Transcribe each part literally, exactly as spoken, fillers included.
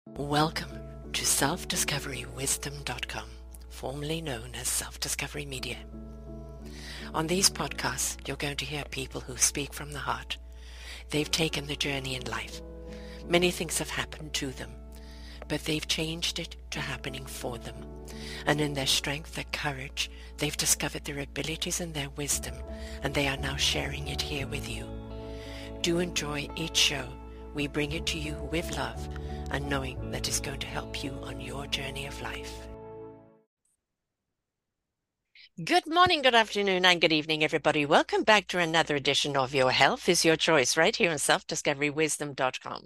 Welcome to self discovery wisdom dot com, formerly known as Self-Discovery Media. On these podcasts, you're going to hear people who speak from the heart. They've taken the journey in life. Many things have happened to them, but they've changed it to happening for them. And in their strength, their courage, they've discovered their abilities and their wisdom, and they are now sharing it here with you. Do enjoy each show. We bring it to you with love and knowing that it's going to help you on your journey of life. Good morning, good afternoon, and good evening, everybody. Welcome back to another edition of Your Health is Your Choice, right here on self discovery wisdom dot com.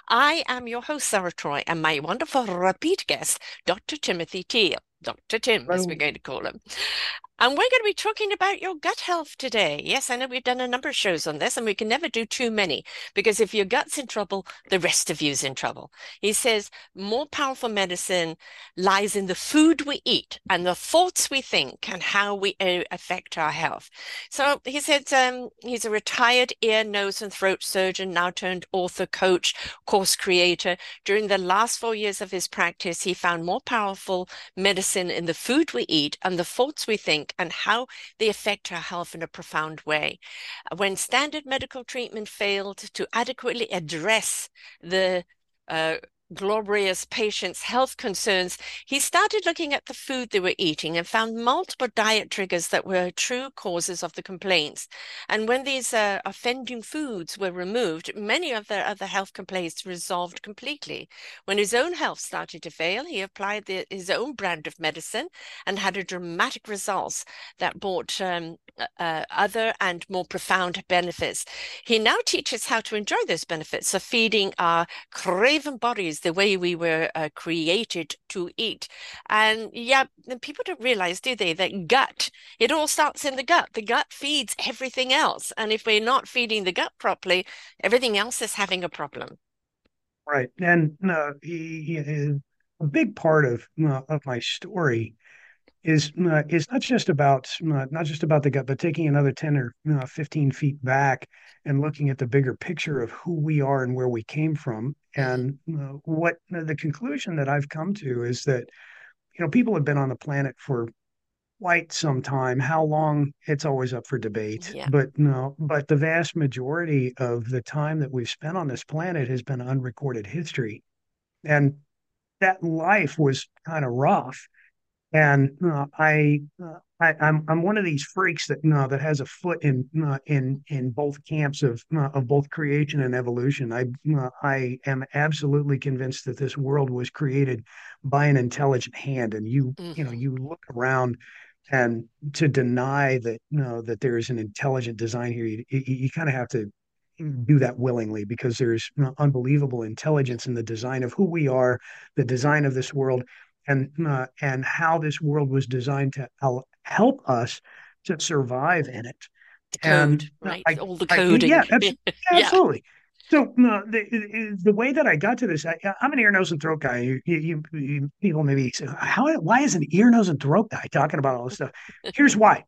I am your host, Sarah Troy, and my wonderful repeat guest, Doctor Timothy Teal. Doctor Tim, as we're going to call him. And we're going to be talking about your gut health today. Yes, I know we've done a number of shows on this, and we can never do too many, because if your gut's in trouble, the rest of you's in trouble. He says more powerful medicine lies in the food we eat and the thoughts we think and how we uh, affect our health. So he said um, he's a retired ear, nose, and throat surgeon, now turned author, coach, course creator. During the last four years of his practice, he found more powerful medicine in the food we eat and the thoughts we think and how they affect our health in a profound way. When standard medical treatment failed to adequately address the uh, glorious patient's health concerns, he started looking at the food they were eating and found multiple diet triggers that were true causes of the complaints. And when these uh, offending foods were removed, many of the other health complaints resolved completely. When his own health started to fail, he applied the, his own brand of medicine and had a dramatic results that brought um, uh, other and more profound benefits. He now teaches how to enjoy those benefits of feeding our craven bodies the way we were uh, created to eat. And yeah, people don't realize, do they, that gut, it all starts in the gut. The gut feeds everything else. And if we're not feeding the gut properly, everything else is having a problem. Right. And uh, he, he is a big part of uh, of my story is uh, is not just about uh, not just about the gut, but taking another ten or uh, fifteen feet back and looking at the bigger picture of who we are and where we came from. Mm. And uh, what the conclusion that I've come to is that, you know, people have been on the planet for quite some time. How long, it's always up for debate. Yeah. But no, but the vast majority of the time that we've spent on this planet has been unrecorded history. And that life was kind of rough. And uh, I, uh, I, I'm I'm one of these freaks that uh, that has a foot in uh, in in both camps of uh, of both creation and evolution. I uh, I am absolutely convinced that this world was created by an intelligent hand. And you you know Mm-hmm. you look around, and to deny that you know that there is an intelligent design here, you you, you kind of have to do that willingly, because there's you know, unbelievable intelligence in the design of who we are, the design of this world, and uh, and how this world was designed to hel- help us to survive in it. The code, And uh, right? I, All the I coding. yeah, abs- yeah, Yeah. absolutely. So uh, the the way that I got to this, I, I'm an ear, nose, and throat guy. You, you, you people maybe say, how why is an ear, nose, and throat guy talking about all this stuff? Here's why.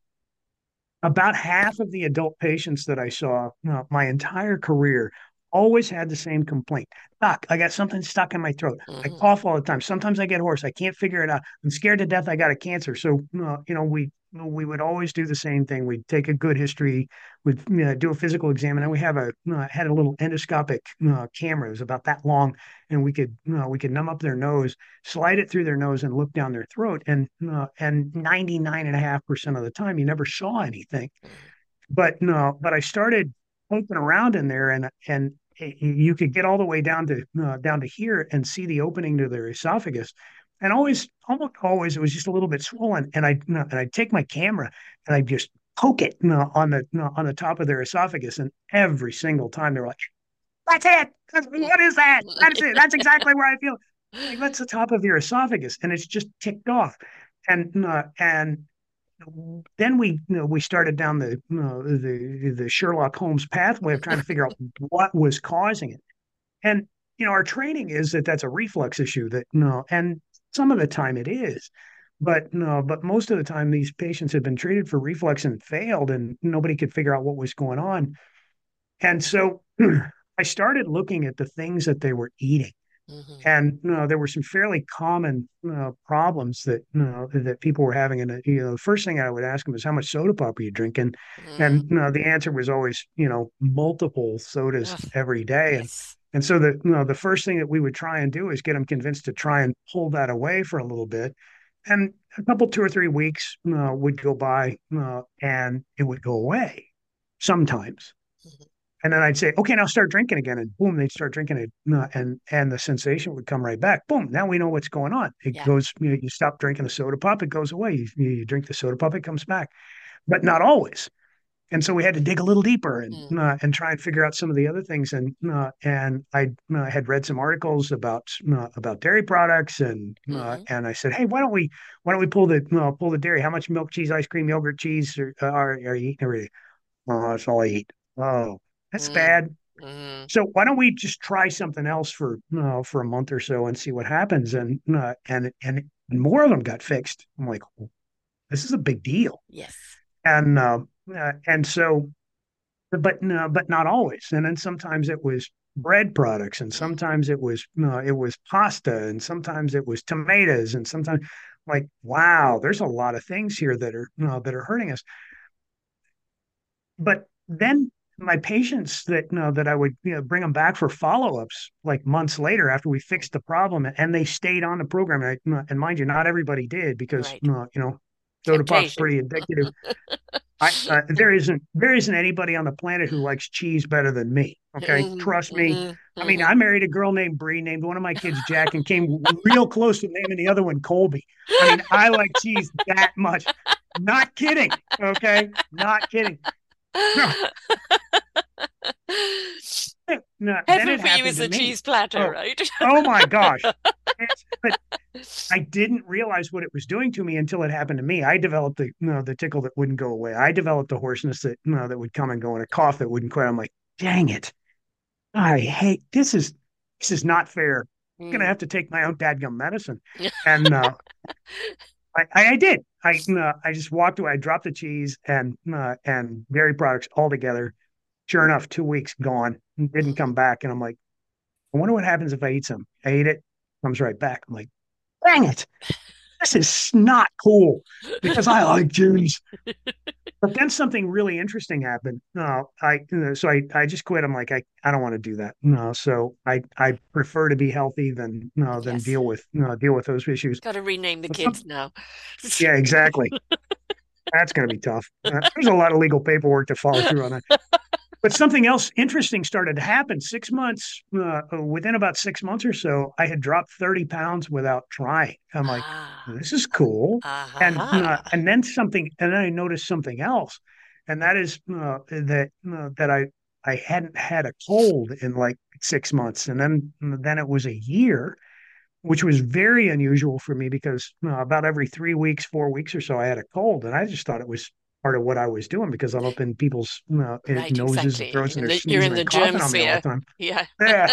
About half of the adult patients that I saw uh, my entire career always had the same complaint. Doc, I got something stuck in my throat. I Mm-hmm. cough all the time. Sometimes I get hoarse. I can't figure it out. I'm scared to death I got a cancer. So, uh, you know, we we would always do the same thing. We'd take a good history, we'd uh, do a physical exam, and then we have a uh, had a little endoscopic uh, camera. It was about that long, and we could uh, we could numb up their nose, slide it through their nose, and look down their throat. And uh, and ninety-nine and a half percent of the time, you never saw anything. But no, but I started poking around in there, and and you could get all the way down to uh, down to here and see the opening to their esophagus. And always, almost always, it was just a little bit swollen. And I and I'd take my camera and I'd just poke it you know, on the you know, on the top of their esophagus. And every single time they're like, "That's it. That's, what is that? That's it. That's exactly where I feel." Like, that's the top of your esophagus, and it's just ticked off. And uh, and then we you know, we started down the you know, the the Sherlock Holmes pathway of trying to figure out what was causing it. And you know, our training is that that's a reflux issue. That no, and some of the time it is, but no, but most of the time these patients had been treated for reflux and failed, and nobody could figure out what was going on. And so I started looking at the things that they were eating. Hmm. And you know, there were some fairly common uh, problems that you know, that people were having. And you know, the first thing I would ask them is, "How much soda pop are you drinking?" And Mm. you know, the answer was always, you know, multiple sodas Ugh, every day. And yes. and so the you know, the first thing that we would try and do is get them convinced to try and pull that away for a little bit. And a couple, two or three weeks uh, would go by, uh, and it would go away sometimes. Mhm. And then I'd say, okay, now start drinking again. And boom, they'd start drinking it. uh, And and the sensation would come right back. Boom, now we know what's going on. It Yeah. goes, you know, you stop drinking the soda pop, it goes away. You, you drink the soda pop, it comes back, but not always. And so we had to dig a little deeper and Mm. uh, and try and figure out some of the other things. And uh, and I uh, had read some articles about uh, about dairy products, and uh, Hmm. and I said, hey, why don't we why don't we pull the uh, pull the dairy? How much milk, cheese, ice cream, yogurt, cheese are are, are you eating every day? Oh, that's all I eat. Oh, that's Mm. bad. Mm. So why don't we just try something else for uh, for a month or so and see what happens? And uh, and and more of them got fixed. I'm like, oh, this is a big deal. Yes. And uh, uh, and so, but uh, but not always. And then sometimes it was bread products, and Hmm. sometimes it was uh, it was pasta, and sometimes it was tomatoes, and sometimes like, wow, there's a lot of things here that are uh, that are hurting us. But then my patients that you know that I would you know bring them back for follow-ups like months later after we fixed the problem, and they stayed on the program. And, I, and mind you, not everybody did because Right. uh, you know soda pop's Temptation. pretty addictive. I uh, there isn't there isn't anybody on the planet who likes cheese better than me. Okay, Hmm. trust me. Hmm. I mean, Hmm. I married a girl named Bree, named one of my kids Jack, and came real close to naming the other one Colby. I mean, I like cheese that much. Not kidding. Okay, not kidding. No, no, then Heaven it for you happened is to a me. cheese platter, Oh, right? oh my gosh. It's, but I didn't realize what it was doing to me until it happened to me. I developed the you know, the tickle that wouldn't go away. I developed the hoarseness that you know, that would come and go, and a cough that wouldn't quit. I'm like, dang it. I hate this is this is not fair. I'm gonna Mm. have to take my own dadgum medicine. And uh, I, I, I did. I uh, I just walked away. I dropped the cheese and uh, and dairy products altogether. Sure enough, two weeks gone. Didn't come Mhm. back. And I'm like, I wonder what happens if I eat some. I ate it, comes right back. I'm like, dang it, this is not cool because I like cheese. But then something really interesting happened. No, I you know, so I I just quit. I'm like, I, I don't want to do that. No, so I I prefer to be healthy than no than Yes. deal with no deal with those issues. Got to rename the But kids some now. yeah, exactly. That's going to be tough. Uh, there's a lot of legal paperwork to follow through on that. But something else interesting started to happen. Six months, uh, within about six months or so, I had dropped thirty pounds without trying. I'm like, Ah. this is cool. And uh, Ah. and then something, and then I noticed something else, and that is uh, that uh, that I I hadn't had a cold in like six months, and then then it was a year, which was very unusual for me because uh, about every three weeks, four weeks or so, I had a cold, and I just thought it was part of what I was doing because I'm up in people's uh, Right, noses and exactly. throats, and In they're the, you're sneezing in the and germ coughing on me all the sphere. time. Yeah. Yeah,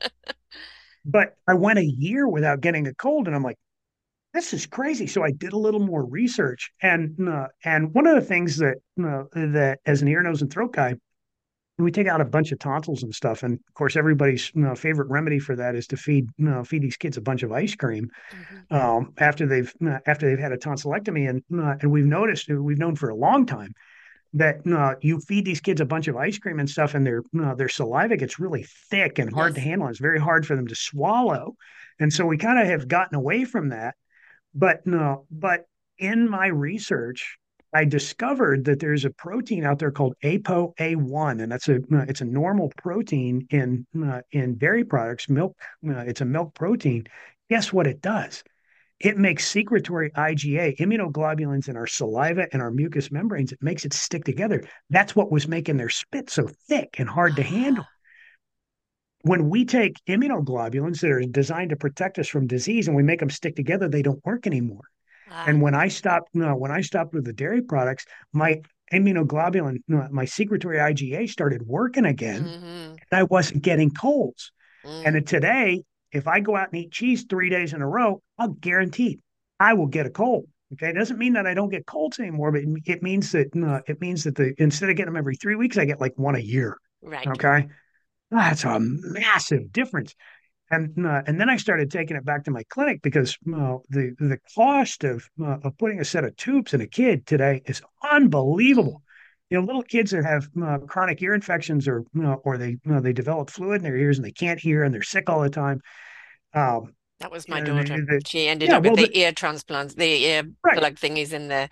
but I went a year without getting a cold, and I'm like, this is crazy. So I did a little more research, and uh, and one of the things that uh, that as an ear, nose, and throat guy, we take out a bunch of tonsils and stuff. And of course, everybody's you know, favorite remedy for that is to feed you know, feed these kids a bunch of ice cream Mhm. um, after they've uh, after they've had a tonsillectomy. And uh, and we've noticed, we've known for a long time that uh, you feed these kids a bunch of ice cream and stuff, and their uh, their saliva gets really thick and hard to Yes. handle. It's very hard for them to swallow, and so we kind of have gotten away from that. But no, but in my research, I discovered that there's a protein out there called A P O A one, and that's a uh, it's a normal protein in uh, in dairy products, milk. Uh, it's a milk protein. Guess what it does? It makes secretory IgA, immunoglobulins in our saliva and our mucous membranes. It makes it stick together. That's what was making their spit so thick and hard to handle. Ah. When we take immunoglobulins that are designed to protect us from disease and we make them stick together, they don't work anymore. Ah. And when I stopped, no, when I stopped with the dairy products, my immunoglobulin, no, my secretory IgA started working again, Hmm. and I wasn't getting colds. Mm. And today, if I go out and eat cheese three days in a row, I'll guarantee I will get a cold. Okay, it doesn't mean that I don't get colds anymore, but it means that uh, it means that the instead of getting them every three weeks, I get like one a year. Right. Okay, that's a massive difference. And uh, and then I started taking it back to my clinic because uh, the the cost of uh, of putting a set of tubes in a kid today is Mm. unbelievable. You know, little kids that have uh, chronic ear infections or you know, or they you know, they develop fluid in their ears and they can't hear and they're sick all the time. Um, That was you my know, the, daughter. the, She ended yeah, up with well, the the, ear transplants, the ear right. plug thingies in there.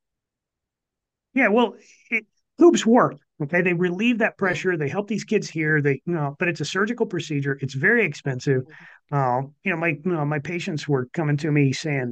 Yeah, well, it, tubes work. Okay, they relieve that Mm. pressure. They help these kids hear. They, you know, but it's a surgical procedure. It's very expensive. Uh, you know, my you know, my patients were coming to me saying,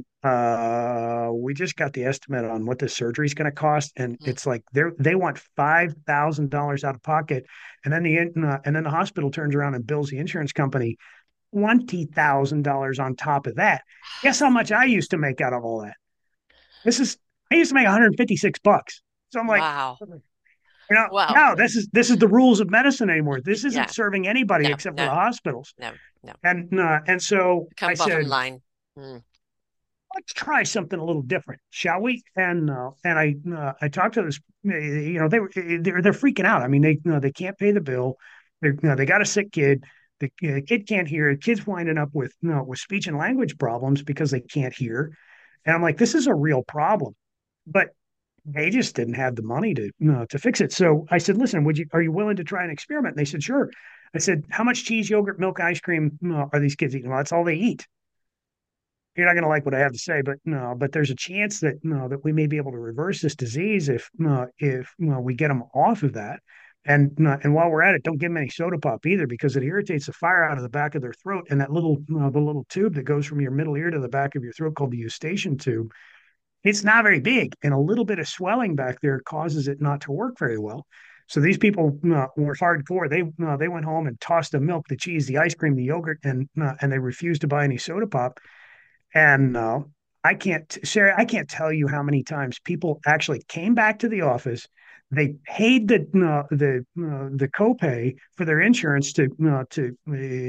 uh, "We just got the estimate on what the surgery is going to cost," and Mm. it's like they're they want five thousand dollars out of pocket, and then the uh, and then the hospital turns around and bills the insurance company twenty thousand dollars on top of that. Guess how much I used to make out of all that? This is I used to make one hundred fifty-six bucks. So I'm like, Wow. you know, Wow. no, this is this is the rules of medicine anymore. This isn't Yeah. serving anybody No, except for the no, hospitals. no, no. And uh, and so I Come bottom said, line. Mm. let's try something a little different, shall we? And uh, and I uh, I talked to this, you know, they were they're they're freaking out. I mean, they you know, they can't pay the bill. They you know, they got a sick kid. The uh, kid can't hear. The kid's winding up with you know, with speech and language problems because they can't hear. And I'm like, this is a real problem. But they just didn't have the money to you know, to fix it. So I said, listen, would you are you willing to try an experiment? And they said, sure. I said, how much cheese, yogurt, milk, ice cream you know, are these kids eating? Well, that's all they eat. You're not going to like what I have to say, but no, but there's a chance that no, that we may be able to reverse this disease if uh, if you know, we get them off of that. And uh, and while we're at it, don't give them any soda pop either because it irritates the fire out of the back of their throat. And that little you know, the little tube that goes from your middle ear to the back of your throat called the eustachian tube, it's not very big, and a little bit of swelling back there causes it not to work very well. So these people uh, were hardcore. They uh, they went home and tossed the milk, the cheese, the ice cream, the yogurt, and uh, and they refused to buy any soda pop. And uh, I can't, Sarah, I can't tell you how many times people actually came back to the office. They paid the uh, the uh, the copay for their insurance to uh, to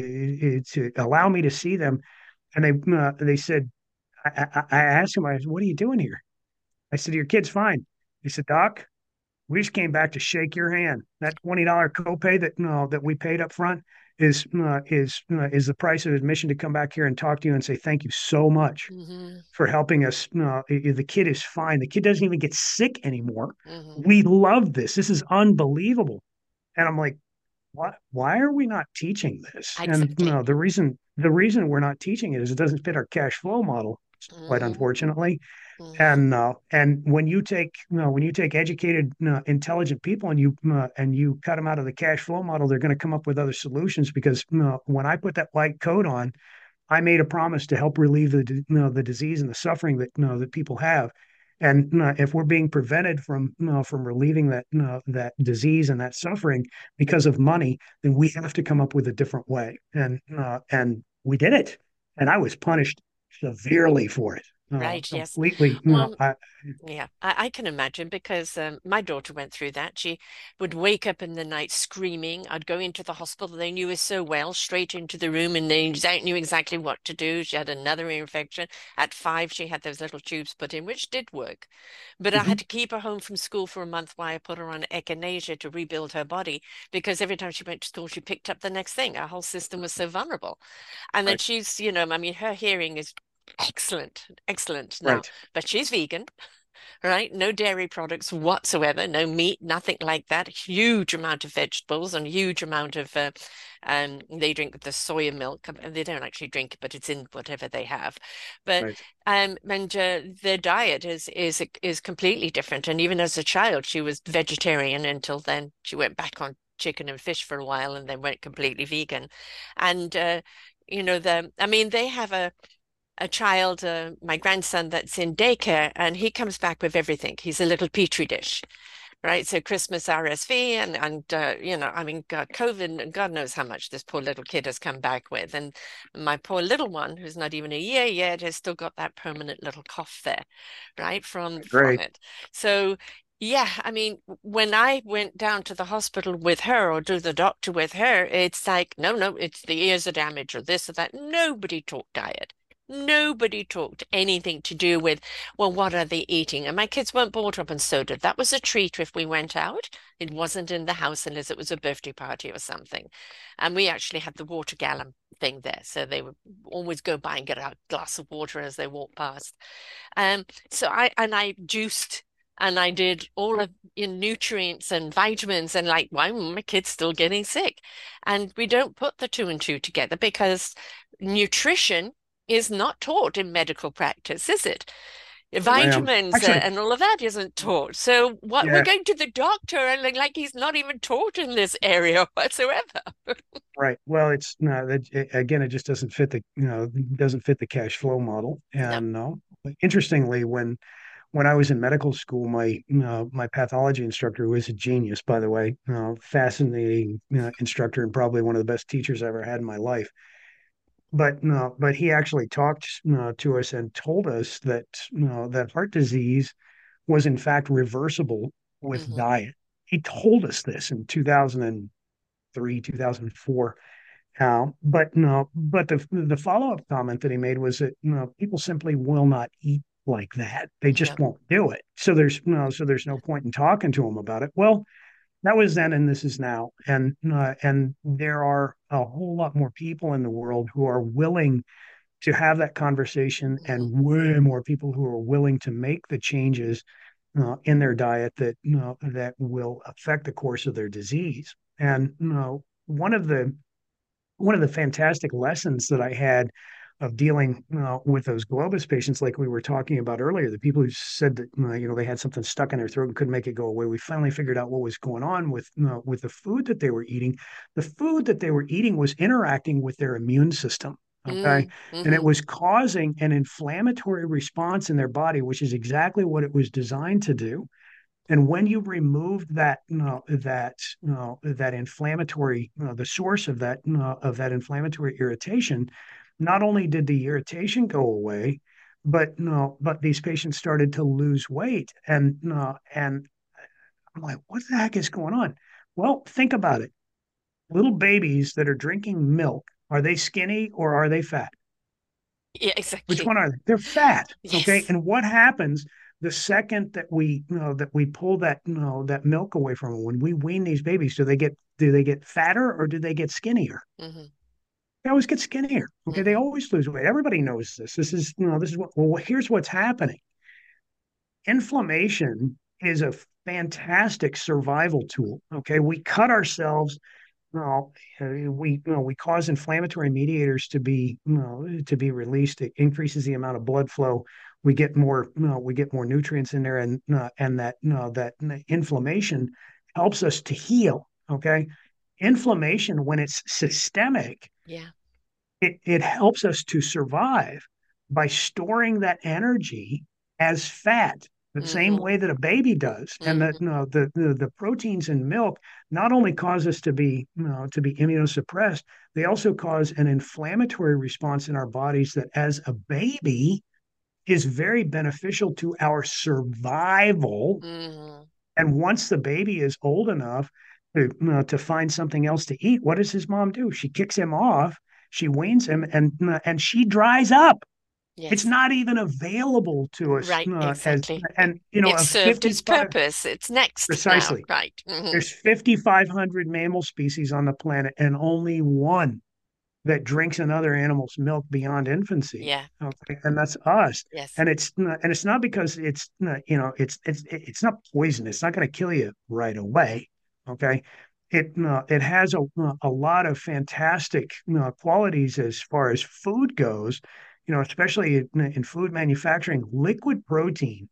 uh, to allow me to see them, and they uh, they said, I, I, I asked him, I said, "What are you doing here?" I said, "Your kid's fine." He said, "Doc, we just came back to shake your hand. That twenty dollar copay that no that we paid up front is uh, is uh, is the price of admission to come back here and talk to you and say thank you so much Hmm. for helping us. Uh, the kid is fine. The kid doesn't even get sick anymore. Hmm. We love this. This is unbelievable." And I'm like, what? Why are we not teaching this? And you Exactly. know, the reason the reason we're not teaching it is it doesn't fit our cash flow model, quite Hmm. unfortunately. Hmm. And uh, and when you take you know when you take educated, uh, intelligent people and you uh, and you cut them out of the cash flow model, they're going to come up with other solutions. Because you know, when I put that white coat on, I made a promise to help relieve the you know, the disease and the suffering that you know, that people have. And you know, if we're being prevented from you know, from relieving that you know, that disease and that suffering because of money, then we have to come up with a different way. And uh, and we did it, and I was punished severely for it. Uh, Right, yes. completely, you know, Well, I, yeah, I, I can imagine because um, my daughter went through that. She would wake up in the night screaming. I'd go into the hospital. They knew her so well, straight into the room, and they exa- knew exactly what to do. She had another ear infection. At five, she had those little tubes put in, which did work. But I had mhm, to keep her home from school for a month while I put her on echinacea to rebuild her body because every time she went to school, she picked up the next thing. Our whole system was so vulnerable. And then right, she's, you know, I mean, her hearing is excellent, excellent now, right, but she's vegan, right? No dairy products whatsoever, no meat, nothing like that. Huge amount of vegetables and huge amount of uh, um they drink the soya milk. And they don't actually drink it, but it's in whatever they have. But right, um and uh, their diet is is is completely different. And even as a child, she was vegetarian until then she went back on chicken and fish for a while and then went completely vegan. And uh you know the I mean they have a a child, uh, my grandson that's in daycare, and he comes back with everything. He's a little petri dish, right? So Christmas R S V and and uh, you know, I mean, God, COVID, and God knows how much this poor little kid has come back with. And my poor little one, who's not even a year yet, has still got that permanent little cough there, right? From from great. it. So yeah, I mean, when I went down to the hospital with her or to the doctor with her, it's like, no, no, it's the ears are damaged or this or that. Nobody talked diet. Nobody talked anything to do with, well, what are they eating? And my kids weren't brought up on soda. That was a treat if we went out. It wasn't in the house unless it was a birthday party or something. And we actually had the water gallon thing there. So they would always go by and get a glass of water as they walked past. Um, so I and I juiced and I did all of in nutrients and vitamins and like, why are my kids still getting sick? And we don't put the two and two together because nutrition is not taught in medical practice, is it? Well, Vitamins uh, actually, and all of that isn't taught. So what we're yeah, going to the doctor and like, like he's not even taught in this area whatsoever. right. Well, it's no, that again, it just doesn't fit the, you know, doesn't fit the cash flow model. No. And no, interestingly, when when I was in medical school, my uh, my pathology instructor, who is a genius, by the way, uh, fascinating uh, instructor and probably one of the best teachers I ever had in my life. But no, but he actually talked uh, to us and told us that you know, that heart disease was in fact reversible with Hmm. diet. He told us this in two thousand three, two thousand four. Now, but no, but the the follow up comment that he made was that you know people simply will not eat like that. They No. just won't do it. So there's no, so there's no point in talking to them about it. Well, that was then, and this is now, and uh, and there are a whole lot more people in the world who are willing to have that conversation, Hmm. and way more people who are willing to make the changes uh, in their diet that you know, that will affect the course of their disease. And you know, one of the one of the fantastic lessons that I had of dealing uh, with those Globus patients, like we were talking about earlier, the people who said that uh, you know they had something stuck in their throat and couldn't make it go away. We finally figured out what was going on with uh, with the food that they were eating. The food that they were eating was interacting with their immune system. Okay. Mm. And it Hmm. was causing an inflammatory response in their body, which is exactly what it was designed to do. And when you removed that, you know, that, you know, that inflammatory, you know, the source of that, you know, of that inflammatory irritation, not only did the irritation go away, but you know, but these patients started to lose weight. And you know, and I'm like, what the heck is going on? Well, think about it. Little babies that are drinking milk, are they skinny or are they fat? Yeah, Which exactly. one are they? They're fat. Okay. Yes. And what happens the second that we, you know, that we pull that, you know, that milk away from them, when we wean these babies, do they get, do they get fatter or do they get skinnier? Hmm. They always get skinnier. Okay. They Hmm. always lose weight. Everybody knows this. This is, you know, this is what, well, here's what's happening. Inflammation is a fantastic survival tool. Okay. We cut ourselves well, uh, we you know we cause inflammatory mediators to be you know to be released. It increases the amount of blood flow. We get more you know we get more nutrients in there, and uh, and that you know, that inflammation helps us to heal. Okay, inflammation when it's systemic, Yeah. it it helps us to survive by storing that energy as fat the same Hmm. way that a baby does. And that Hmm. you know, the, the the proteins in milk not only cause us to be you know to be immunosuppressed, they also cause an inflammatory response in our bodies that as a baby is very beneficial to our survival. Hmm. And once the baby is old enough to, you know, to find something else to eat, what does his mom do? She kicks him off, she weans him, and uh, and she dries up. It's Yes. not even available to us Right. uh, as Exactly. It, and you know it of served its fifty-five purpose. It's next now. precisely. Right. Hmm. There's fifty-five hundred mammal species on the planet, and only one that drinks another animal's milk beyond infancy. Yeah. Okay, and that's us. Yes. And it's not, and it's not because it's not, you know it's it's it's not poison. It's not going to kill you right away. Okay, it uh, it has a a lot of fantastic you know, qualities as far as food goes. You know, especially in, in food manufacturing, liquid protein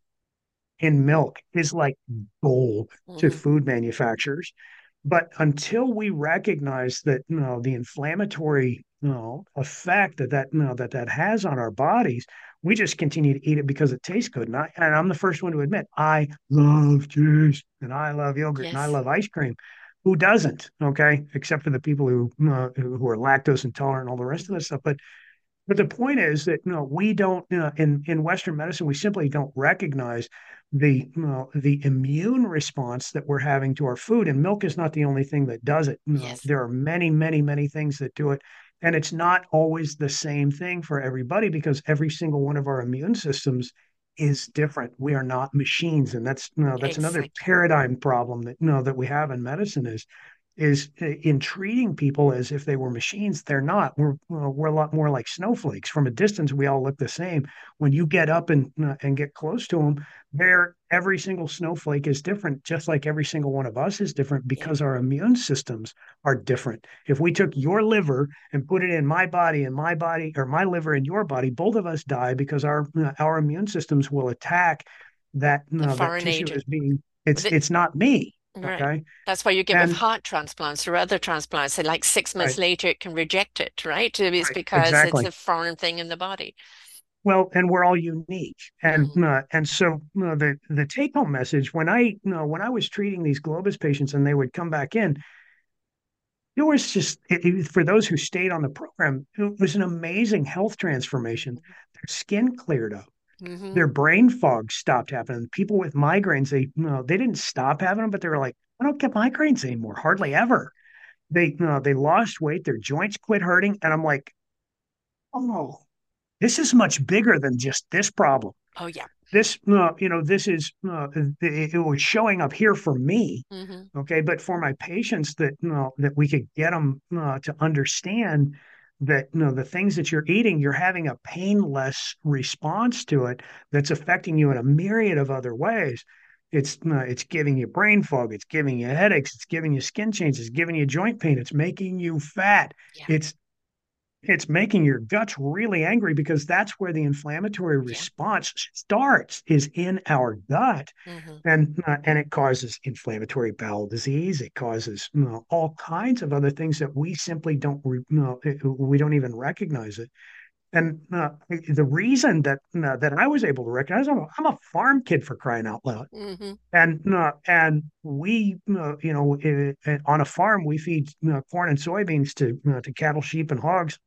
in milk is like gold to Hmm. food manufacturers. But until we recognize that, you know, the inflammatory, you know, effect that that, you know, that that has on our bodies, we just continue to eat it because it tastes good. And, I, and I'm the first one to admit I love cheese and I love yogurt and I Yes. love ice cream. Who doesn't? Okay, except for the people who uh, who are lactose intolerant and all the rest of Hmm. this stuff. But but the point is that you know we don't you know, in in Western medicine we simply don't recognize the you know, the immune response that we're having to our food, and milk is not the only thing that does it. You know, Yes. there are many, many, many things that do it, And it's not always the same thing for everybody because every single one of our immune systems is different. We are not machines. And that's, you know, that's another Exactly. paradigm problem that, you know, that we have in medicine is is in treating people as if they were machines. They're not. We're we're a lot more like snowflakes. From a distance, we all look the same. When you get up and uh, and get close to them, they're every single snowflake is different, just like every single one of us is different Yeah. because our immune systems are different. If we took your liver and put it in my body and my body or my liver in your body, both of us die because our uh, our immune systems will attack that The uh, that foreign tissue agent. as being it's The- it's not me. Right. Okay. That's why you give with And heart transplants or other transplants. So like six months right, later, it can reject it, right? It's right, because it's exactly. a foreign thing in the body. Well, and we're all unique, and Mm, uh, and so uh, the the take home message when I you know when I was treating these Globus patients and they would come back in, it was just it, it- for those who stayed on the program, it was an amazing health transformation. Their skin cleared up, mm-hmm. their brain fog stopped happening. People with migraines, they you know, they didn't stop having them, but they were like, I don't get migraines anymore, hardly Yeah. ever. They you know, they lost weight, their joints quit hurting, and I'm like, oh, this is much bigger than just this problem. Oh, yeah. This uh, you know this is uh, it, it was showing up here for me, Mm-hmm. okay, but for my patients that you know that we could get them uh, to understand that you know the things that you're eating, you're having a painless response to it that's affecting you in a myriad of other ways. It's uh, it's giving you brain fog, it's giving you headaches, it's giving you skin changes, it's giving you joint pain, it's making you fat, Yeah. it's it's making your guts really angry because that's where the inflammatory Yeah. response starts is in our gut, Mm-hmm. and uh, and it causes inflammatory bowel disease. It causes you know, all kinds of other things that we simply don't re- you know, we don't even recognize it. And uh, the reason that uh, that I was able to recognize, I'm a, I'm a farm kid for crying out loud. Mm-hmm. And uh, and we uh, you know uh, on a farm we feed uh, corn and soybeans to uh, to cattle, sheep, and hogs.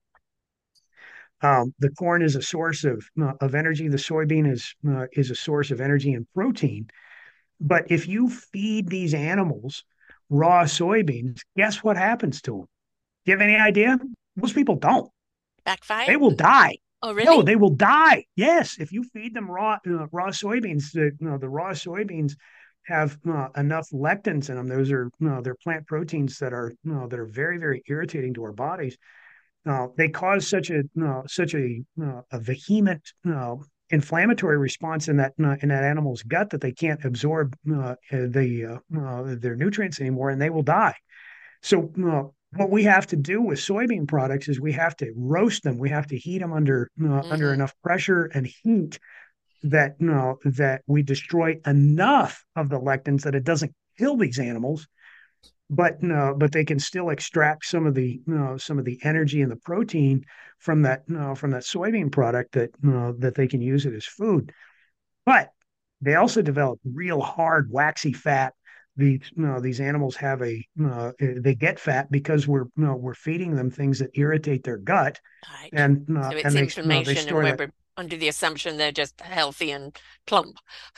Um, the corn is a source of uh, of energy. The soybean is uh, is a source of energy and protein. But if you feed these animals raw soybeans, guess what happens to them? Do you have any idea? Most people don't. Backfire? They will die. Oh, really? No, they will die. Yes, if you feed them raw uh, raw soybeans, the you know, the raw soybeans have uh, enough lectins in them. Those are you know, they're plant proteins that are you know, that are very very irritating to our bodies. Uh, they cause such a uh, such a uh, a vehement uh, inflammatory response in that uh, in that animal's gut that they can't absorb uh, the uh, uh, their nutrients anymore, and they will die. So uh, what we have to do with soybean products is we have to roast them. We have to heat them under uh, under Mm-hmm. enough pressure and heat that you know, that we destroy enough of the lectins that it doesn't kill these animals, but no, but they can still extract some of the you know, some of the energy and the protein from that you know, from that soybean product that you know, that they can use it as food. But they also develop real hard, waxy fat. These you know, these animals have a uh, they get fat because we're you know, we're feeding them things that irritate their gut, Right. and uh, So it's and they you know, they inflammation, and store when that. we're under the assumption they're just healthy and plump.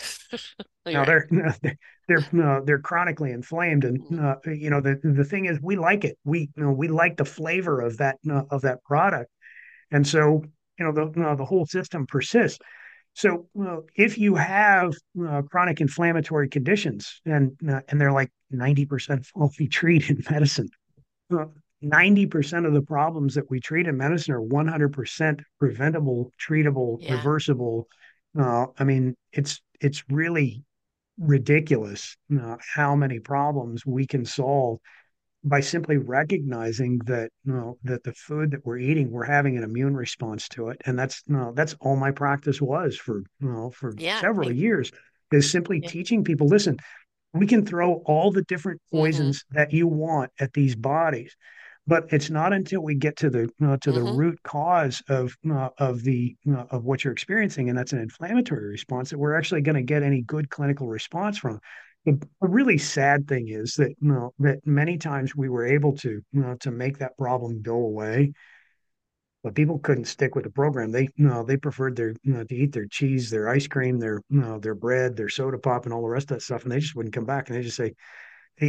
You're Now right. they're they're uh, they're chronically inflamed, and Mm, uh, you know the the thing is we like it. We you know, we like the flavor of that uh, of that product. And so, you know, the, you know, the whole system persists. So, uh, if you have uh, chronic inflammatory conditions, and uh, and they're like ninety percent fully treated in medicine, uh, ninety percent of the problems that we treat in medicine are one hundred percent preventable, treatable, yeah. reversible. Uh, I mean, it's it's really ridiculous uh, how many problems we can solve by simply recognizing that you know, that the food that we're eating, we're having an immune response to it. And that's you know, that's all my practice was for you know, for Yeah. several I, years, is simply yeah. teaching people, listen, we can throw all the different Mm-hmm. poisons that you want at these bodies, but it's not until we get to the uh, to the Mm-hmm. root cause of uh, of the uh, of what you're experiencing, and that's an inflammatory response, that we're actually going to get any good clinical response from. The, the really sad thing is that you know, that many times we were able to you know, to make that problem go away, but people couldn't stick with the program. They you know, they preferred their you know, to eat their cheese, their ice cream, their you know, their bread, their soda pop, and all the rest of that stuff, and they just wouldn't come back. And they just say, hey,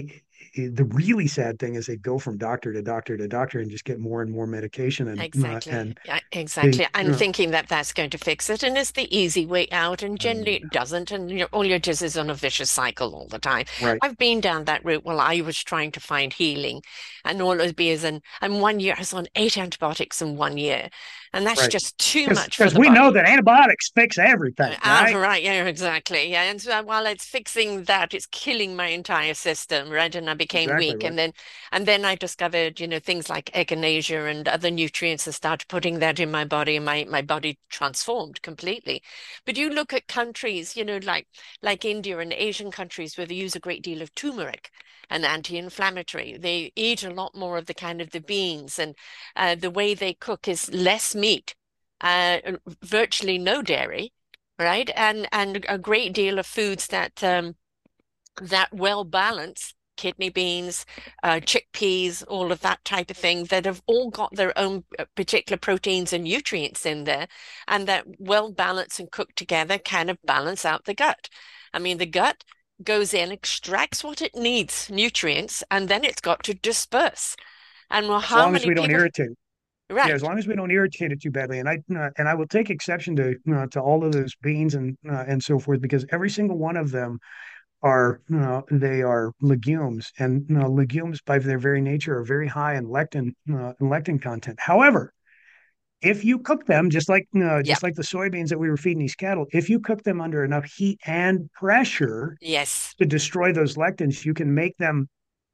the really sad thing is they go from doctor to doctor to doctor and just get more and more medication and uh, Exactly. and Yeah, they exactly. And uh, thinking that that's going to fix it, and it's the easy way out, and generally it doesn't, and you're, all you're just is on a vicious cycle all the time. right, I've been down that route while I was trying to find healing, and all it would be is, and and one year I was on eight antibiotics in one year, and that's right. just too Because much for because the we know body. that antibiotics fix everything, Ah, right? right, yeah, exactly. Yeah. And so while it's fixing that, it's killing my entire system, right? And I became Exactly weak. right. And then and then I discovered, you know, things like echinacea and other nutrients and started putting that in my body, and my, my body transformed completely. But you look at countries, you know, like like India and Asian countries where they use a great deal of turmeric, an anti-inflammatory. They eat a lot more of the kind of the beans, and uh, the way they cook is less meat, uh, virtually no dairy, right? And and a great deal of foods that um, that well balance, kidney beans, uh, chickpeas, all of that type of thing, that have all got their own uh, particular proteins and nutrients in there, and that well balanced and cooked together kind of balance out the gut. I mean, the gut goes in, extracts what it needs, nutrients, and then it's got to disperse. And well, As how long as many we don't people, irritate. Yeah, as right? long as we don't irritate it too badly, and I uh, and I will take exception to uh, to all of those beans and uh, and so forth because every single one of them are uh, they are legumes, and uh, legumes by their very nature are very high in lectin uh, in lectin content. However, if you cook them just like uh, Yeah. just like the soybeans that we were feeding these cattle, if you cook them under enough heat and pressure Yes. to destroy those lectins, you can make them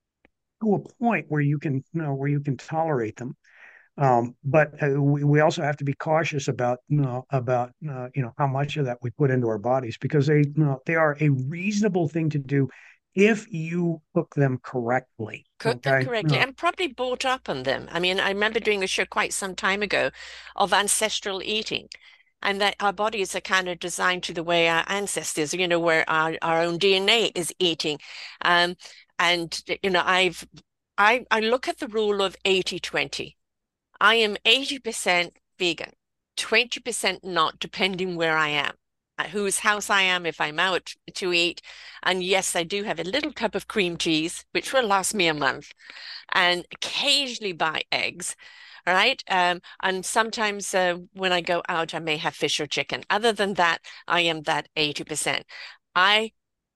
to a point where you can you know where you can tolerate them. Um, but uh, we, we also have to be cautious about you know, about uh, you know how much of that we put into our bodies because they you know, they are a reasonable thing to do if you cook them correctly. Cook them Okay. correctly Uh, and probably brought up on them. I mean, I remember doing a show quite some time ago of ancestral eating, and that our bodies are kind of designed to the way our ancestors, you know, where our, our own D N A is eating. Um, and, you know, I've, I, I look at the rule of eighty twenty. I am eighty percent vegan, twenty percent not, depending where I am, at whose house I am, if I'm out to eat. And yes, I do have a little cup of cream cheese, which will last me a month, and occasionally buy eggs. All right. Um, and sometimes uh, when I go out, I may have fish or chicken. Other than that, I am that eighty percent. I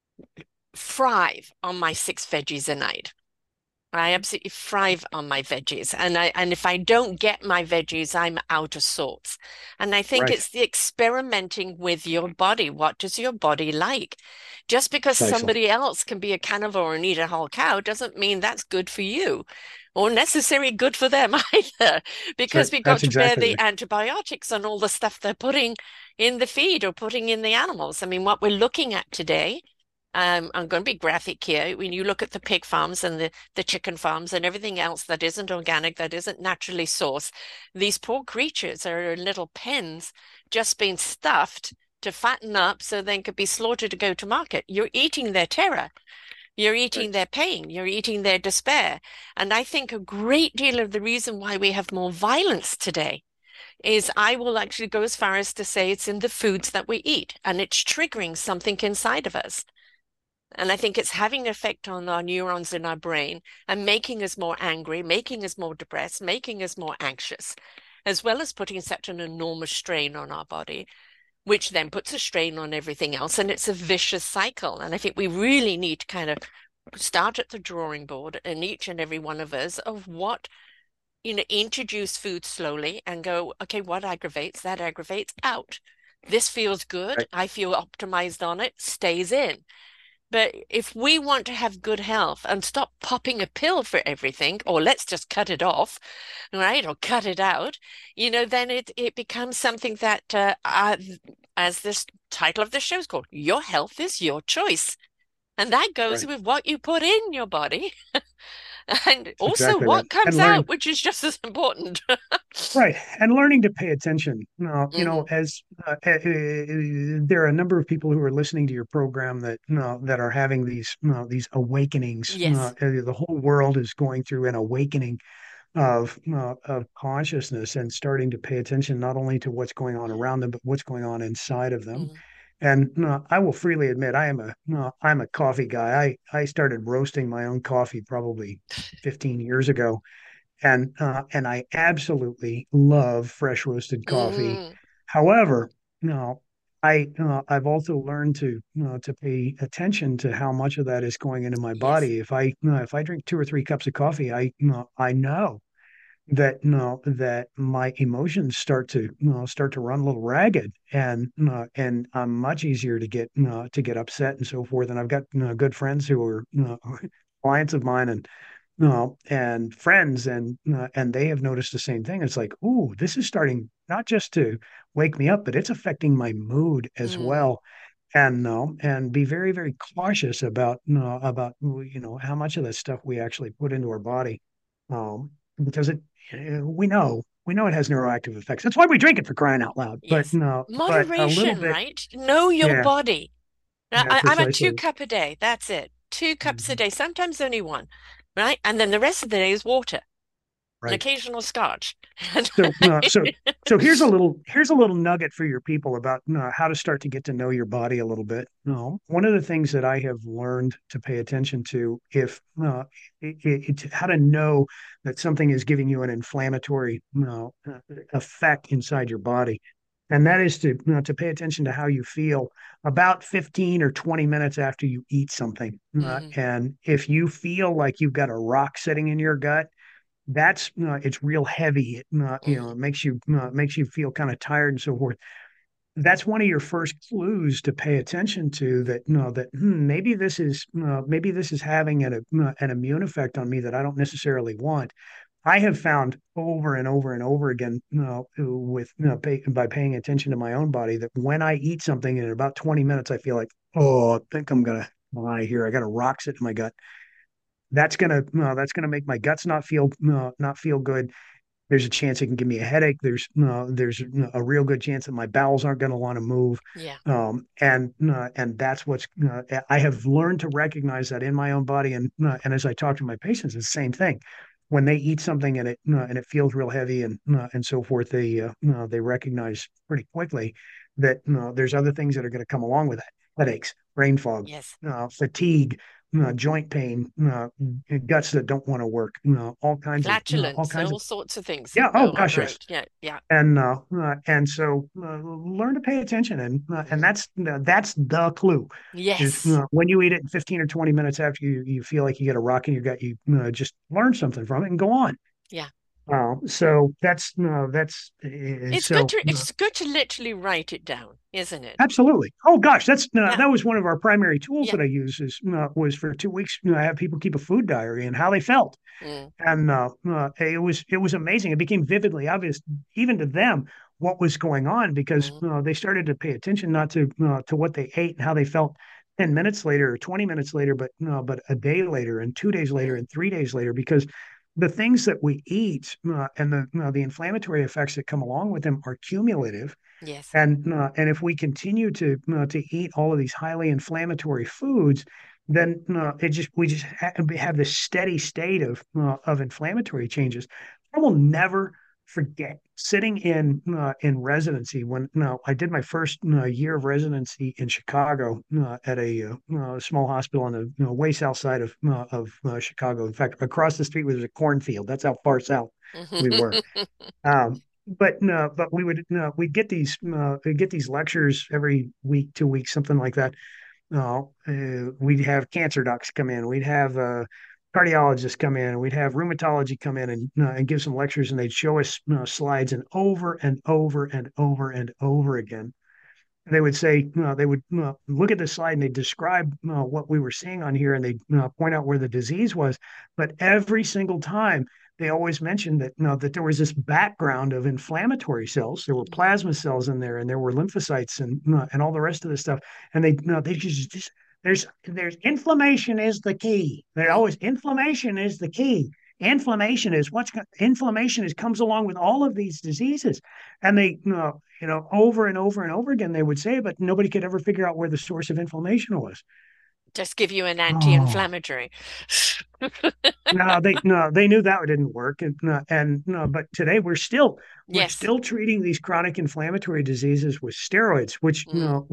thrive on my six veggies a night. I absolutely thrive on my veggies. And I and if I don't get my veggies, I'm out of sorts. And I think right. it's the experimenting with your body. What does your body like? Just because Precisely. somebody else can be a carnivore and eat a whole cow doesn't mean that's good for you or necessarily good for them either, That's because right. we've got That's to bear exactly the right. antibiotics and all the stuff they're putting in the feed or putting in the animals. I mean, what we're looking at today, um, I'm going to be graphic here. When you look at the pig farms and the, the chicken farms and everything else that isn't organic, that isn't naturally sourced, these poor creatures are in little pens just being stuffed to fatten up so they could be slaughtered to go to market. You're eating their terror. You're Right. eating their pain. You're eating their despair. And I think a great deal of the reason why we have more violence today is I will actually go as far as to say it's in the foods that we eat and it's triggering something inside of us. And I think it's having an effect on our neurons in our brain and making us more angry, making us more depressed, making us more anxious, as well as putting such an enormous strain on our body, which then puts a strain on everything else. And it's a vicious cycle. And I think we really need to kind of start at the drawing board in each and every one of us of what, you know, introduce food slowly and go, okay, what aggravates? That aggravates out. This feels good. Right. I feel optimized on it, stays in. But if we want to have good health and stop popping a pill for everything, or let's just cut it off, right, or cut it out, you know, then it it becomes something that, uh, uh, as this title of the show is called, your health is your choice. And that goes Right. with what you put in your body and That's also exactly right. what comes And learning out, which is just as important. right and learning to pay attention. Uh, you know, Hmm. as uh, uh, there are a number of people who are listening to your program that uh, that are having these uh, these awakenings. Uh, Yes. the whole world is going through an awakening of uh, of consciousness and starting to pay attention not only to what's going on around them but what's going on inside of them. Hmm. And uh, I will freely admit I am a uh, I'm a coffee guy. I I started roasting my own coffee probably fifteen years ago, and uh, and I absolutely love fresh roasted coffee. Mm, However, you know, I uh, I've also learned to you know, to pay attention to how much of that is going into my yes. body. If I you know, if I drink two or three cups of coffee, I you know, I know that you know, that my emotions start to you know, start to run a little ragged, and you know, and I'm much easier to get you know, to get upset and so forth. And I've got you know, good friends who are you know, clients of mine, and you know, and friends, and uh, and they have noticed the same thing. It's like, ooh, this is starting not just to wake me up, but it's affecting my mood as Mm, well. And no, and be very, very cautious about no about you know how much of that stuff we actually put into our body, um, because it uh, we know we know it has neuroactive effects. That's why we drink it, for crying out loud. But yes. no, but a little Moderation, bit, right? Know your yeah, body. Now, yeah, I, I'm a two precisely. cup a day. That's it. Two cups a Mhm. day, sometimes only one, right? And then the rest of the day is water, an Right. occasional scotch. So, uh, so, so here's a little here's a little nugget for your people about uh, how to start to get to know your body a little bit. No, one of the things that I have learned to pay attention to, if uh, it, it, it- how to know that something is giving you an inflammatory uh, effect inside your body, and that is to you know, to pay attention to how you feel about fifteen or twenty minutes after you eat something. Uh, Mm, and if you feel like you've got a rock sitting in your gut, that's uh, it's real heavy. It uh, you know mm, it makes you uh, makes you feel kind of tired and so forth. That's one of your first clues to pay attention to, that you know that hmm, maybe this is uh, maybe this is having an uh, an immune effect on me that I don't necessarily want. I have found over and over and over again, you know, with you know, pay, by paying attention to my own body, that when I eat something in about twenty minutes, I feel like, oh, I think I'm gonna die here. I got a rock sit in my gut. That's gonna no, that's gonna make my guts not feel no, not feel good. There's a chance it can give me a headache. There's no, there's a real good chance that my bowels aren't going to want to move. yeah. Um, and uh, and that's what's uh, I have learned to recognize that in my own body, and uh, and as I talk to my patients, it's the same thing. When they eat something and it uh, and it feels real heavy, and uh, and so forth, they uh, uh, they recognize pretty quickly that uh, there's other things that are going to come along with that: headaches, brain fog, Yes. uh, fatigue, uh, joint pain, uh, guts that don't want to work, you know, all kinds of you know, all Flatulence, kinds of all sorts of things yeah. that Oh go on, gosh, yes. right? Yeah, yeah. And uh, uh, and so uh, learn to pay attention, and uh, and Mm. that's uh, that's the clue. Is Yes. uh, when you eat it in fifteen or twenty minutes after you you feel like you get a rock in your gut, you uh, just learn something from it and go on. Yeah. Uh, so that's no, that's uh, It's good so to uh, it's good to literally write it down, isn't it? absolutely. Oh gosh, that's uh, Yeah. that was one of our primary tools Yeah. that I use. Is uh, was for two weeks. You know, I have people keep a food diary and how they felt. Mm, And uh, uh, it was it was amazing. It became vividly obvious, even to them, what was going on, because mm, uh, they started to pay attention not to uh, to what they ate and how they felt ten minutes later or twenty minutes later, but uh, but a day later and two days later mm. and three days later, because the things that we eat uh, and the uh, the inflammatory effects that come along with them are cumulative. Yes. And uh, and if we continue to uh, to eat all of these highly inflammatory foods, then uh, it just we just ha- have this steady state of uh, of inflammatory changes. I will never forget sitting in uh, in residency when no, I did my first uh, year of residency in Chicago uh, at a uh, uh, small hospital on the you know, way south side of uh, of uh, Chicago. In fact, across the street was a cornfield. That's how far south we were. Um, but no, but we would no, we'd get these uh, we'd get these lectures every week, two weeks, something like that. No, uh, we'd have cancer docs come in, we'd have uh, cardiologists come in, we'd have rheumatology come in and uh, and give some lectures, and they'd show us uh, slides, and over and over and over and over again, they would say, uh, they would uh, look at the slide and they describe uh, what we were seeing on here, and they uh, point out where the disease was. But every single time, they always mentioned that you know, that there was this background of inflammatory cells. There were Mm. plasma cells in there, and there were lymphocytes, and uh, and all the rest of the stuff. And they you know, they just, just there's there's inflammation is the key. There Mm. always inflammation is the key. Inflammation is what's inflammation is comes along with all of these diseases, and they you know, you know over and over and over again they would say it, but nobody could ever figure out where the source of inflammation was. Just give you an Oh, anti-inflammatory. no, they no, they knew that didn't work, and no, and no, but today we're still we're Yes. still treating these chronic inflammatory diseases with steroids, which you Mm. know, which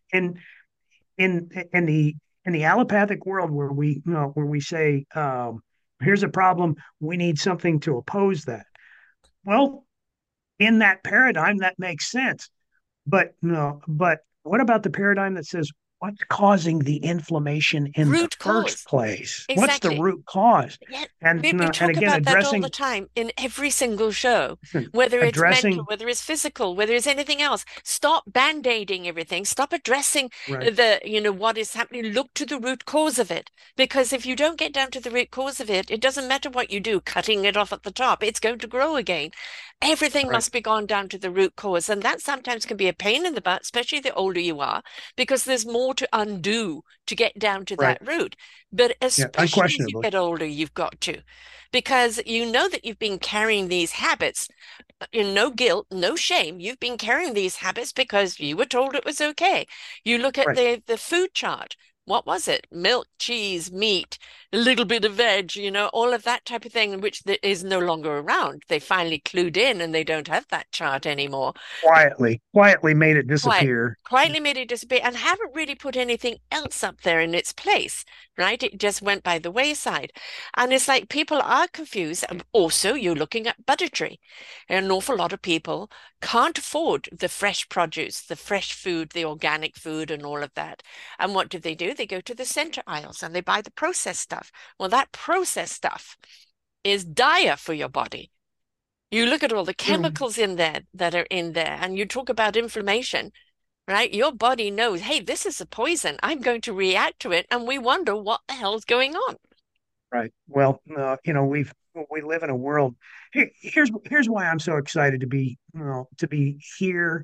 in in in the in the allopathic world where we you know, where we say um, here's a problem, we need something to oppose that. Well, in that paradigm, that makes sense. But no, but what about the paradigm that says what's causing the inflammation in the Root first cause. place? What's the Exactly. root cause? Yeah, And we, we no, and talk again, about that all the addressing time in every single show, whether it's mental, addressing whether it's physical, whether it's anything else. Stop band-aiding everything. Stop addressing right, the, you know, what is happening. Look to the root cause of it. Because if you don't get down to the root cause of it, it doesn't matter what you do, cutting it off at the top, it's going to grow again. Everything right, must be gone down to the root cause. And that sometimes can be a pain in the butt, especially the older you are, because there's more to undo to get down to right, that root. But yeah, especially as you unquestionably, get older, you've got to, because you know that you've been carrying these habits, in no guilt, no shame. You've been carrying these habits because you were told it was okay. You look at right. the the food chart. What was it? Milk, cheese, meat, a little bit of veg, you know, all of that type of thing, which is no longer around. They finally clued in and they don't have that chart anymore. Quietly, quietly made it Quite disappear. quietly made it disappear and haven't really put anything else up there in its place, right? It just went by the wayside. And it's like people are confused. And also, you're looking at budgetary. An awful lot of people can't afford the fresh produce, the fresh food, the organic food, and all of that. And what do they do? They go to the center aisles and they buy the processed stuff. Well, that processed stuff is dire for your body. You look at all the You know, chemicals in there that are in there, and you talk about inflammation, right? Your body knows, hey, this is a poison. I'm going to react to it. And we wonder what the hell's going on. right. Well, uh, you know, we've we live in a world. Here, here's here's why I'm so excited to be, you know, to be here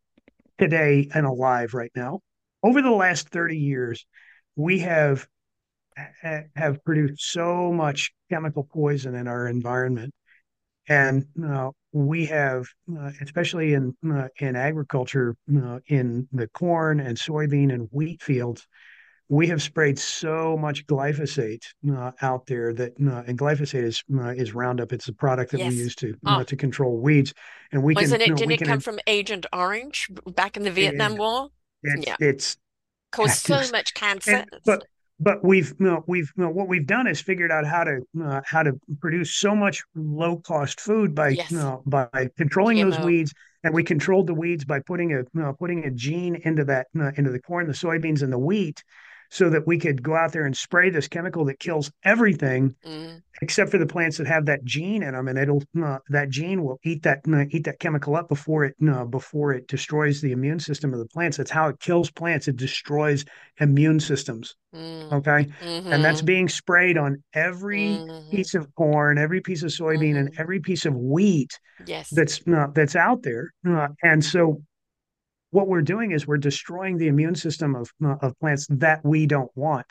today and alive right now. Over the last thirty years, we have have produced so much chemical poison in our environment, and uh, we have, uh, especially in uh, in agriculture, uh, in the corn and soybean and wheat fields, we have sprayed so much glyphosate uh, out there that, uh, and glyphosate is uh, is Roundup. It's a product that we Yes. use to Oh, uh, to control weeds, and we can wasn't you it? know, Didn't we it come can from Agent Orange back in the and Vietnam War? it's Yeah. it's Caused so just much cancer. and but but we've you know, we've you know, what we've done is figured out how to uh, how to produce so much low cost food by you Yes. know, by controlling those G M O. weeds, and we controlled the weeds by putting a you know, putting a gene into that uh, into the corn, the soybeans, and the wheat, so that we could go out there and spray this chemical that kills everything Mm, except for the plants that have that gene in them, and it'll uh, that gene will eat that uh, eat that chemical up before it uh, before it destroys the immune system of the plants. That's how it kills plants. It destroys immune systems. mm, Okay, and that's mm-hmm, being sprayed on every mm-hmm, piece of corn, every piece of soybean, and mm-hmm. every piece of wheat Yes. that's uh, that's out there. Uh, and so what we're doing is we're destroying the immune system of uh, of plants that we don't want,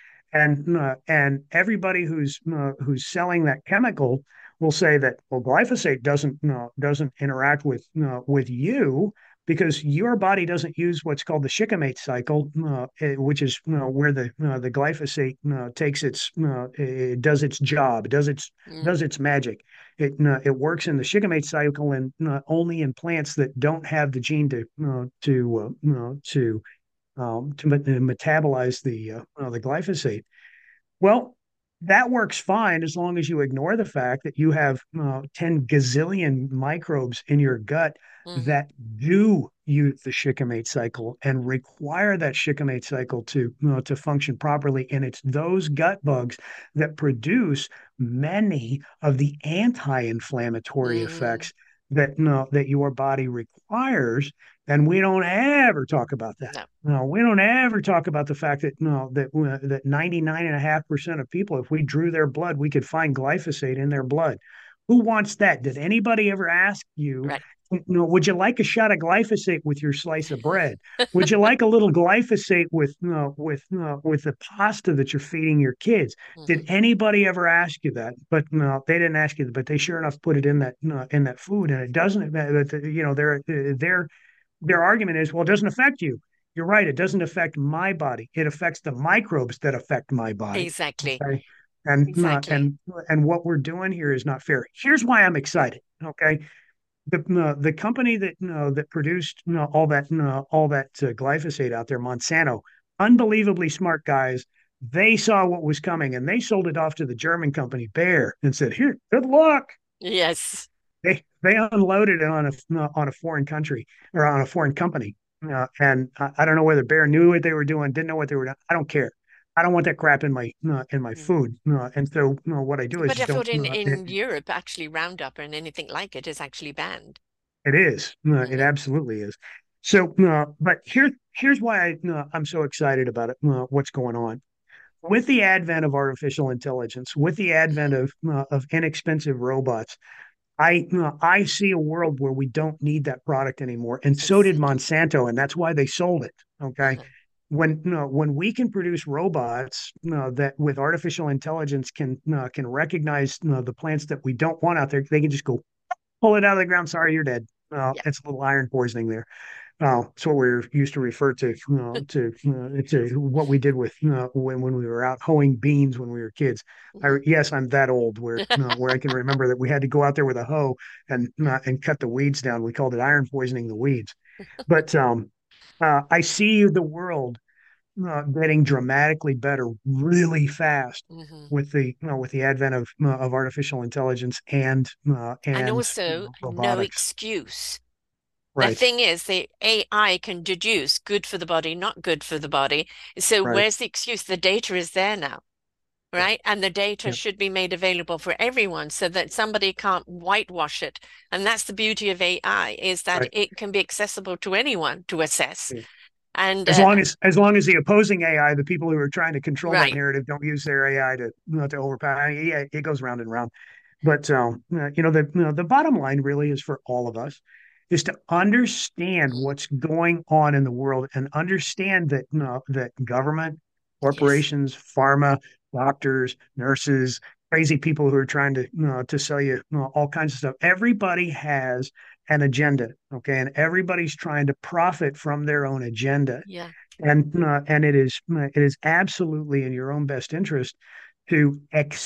and uh, and everybody who's uh, who's selling that chemical will say that, well, glyphosate doesn't uh, doesn't interact with uh, with you because your body doesn't use what's called the shikimate cycle, uh, eh, which is uh, where the uh, the glyphosate uh, takes its uh, it does its job, does its Mm, does its magic. It uh, it works in the shikimate cycle and uh, only in plants that don't have the gene to uh, to uh, to um, to metabolize the uh, uh, the glyphosate. Well, that works fine as long as you ignore the fact that you have uh, ten gazillion microbes in your gut mm-hmm, that do use the shikimate cycle and require that shikimate cycle to uh, to function properly. And it's those gut bugs that produce many of the anti-inflammatory mm-hmm. effects that uh, that your body requires. And we don't ever talk about that. No. No, we don't ever talk about the fact that no, that uh, that ninety-nine and a half percent of people, if we drew their blood, we could find glyphosate in their blood. Who wants that? Did anybody ever ask you, Right. you know, would you like a shot of glyphosate with your slice of bread? Would you like a little glyphosate with uh, with uh, with the pasta that you're feeding your kids? Did Mm-hmm. anybody ever ask you that? But no, they didn't ask you, but they sure enough put it in that uh, in that food, and it doesn't. Uh, you know, their their their argument is, well, it doesn't affect you. You're right. It doesn't affect my body. It affects the microbes that affect my body. Exactly. Okay. And uh, Exactly. and and what we're doing here is not fair. Here's why I'm excited. Okay. the uh, the company that uh, that produced uh, all that uh, all that uh, glyphosate out there, Monsanto, unbelievably smart guys. They saw what was coming and they sold it off to the German company Bayer and said, "Here, good luck." Yes. They they unloaded it on a uh, on a foreign country or on a foreign company, uh, and I, I don't know whether Bayer knew what they were doing, didn't know what they were doing. I don't care. I don't want that crap in my uh, in my Mm. food. Uh, and so, you know, what I do is But just I don't. thought in, Uh, it, in Europe, actually, Roundup and anything like it is actually banned. it is. Uh, it Hmm. absolutely is. So, uh, but here here's why I, uh, I'm so excited about it. Uh, what's going on with the advent of artificial intelligence, with the advent Hmm. of uh, of inexpensive robots. I uh, I see a world where we don't need that product anymore, and so did Exactly. Monsanto, and that's why they sold it. Okay, Uh-huh. when you know, when we can produce robots you know, that with artificial intelligence can uh, can recognize you know, the plants that we don't want out there, they can just go pull it out of the ground. Sorry, you're dead. Uh, Yeah. it's a little iron poisoning there. Uh, it's what we used to refer to uh, to uh, to what we did with uh, when when we were out hoeing beans when we were kids. I, Hmm. yes, I'm that old where uh, where I can remember that we had to go out there with a hoe and uh, and cut the weeds down. We called it iron poisoning the weeds. But um, uh, I see the world uh, getting dramatically better really fast Hmm. with the you know, with the advent of uh, of artificial intelligence and uh, And and you also, know, no robotics. excuse. The Right, thing is, the A I can deduce good for the body, not good for the body. So right. where's the excuse? The data is there now, Yeah, right? And the data yeah, should be made available for everyone so that somebody can't whitewash it. And that's the beauty of A I is that right. it can be accessible to anyone to assess. Yeah. And As uh, long as as long as the opposing A I, the people who are trying to control that right, narrative, don't use their A I to you know, to overpower. Yeah, it goes round and round. But um, uh, you know the you know, the bottom line really is for all of us is to understand what's going on in the world and understand that you know, that government, yes, corporations, pharma, doctors, nurses, crazy people who are trying to you know, to sell you, you know, all kinds of stuff. Everybody has an agenda, okay, and everybody's trying to profit from their own agenda yeah. and uh, and it is it is absolutely in your own best interest to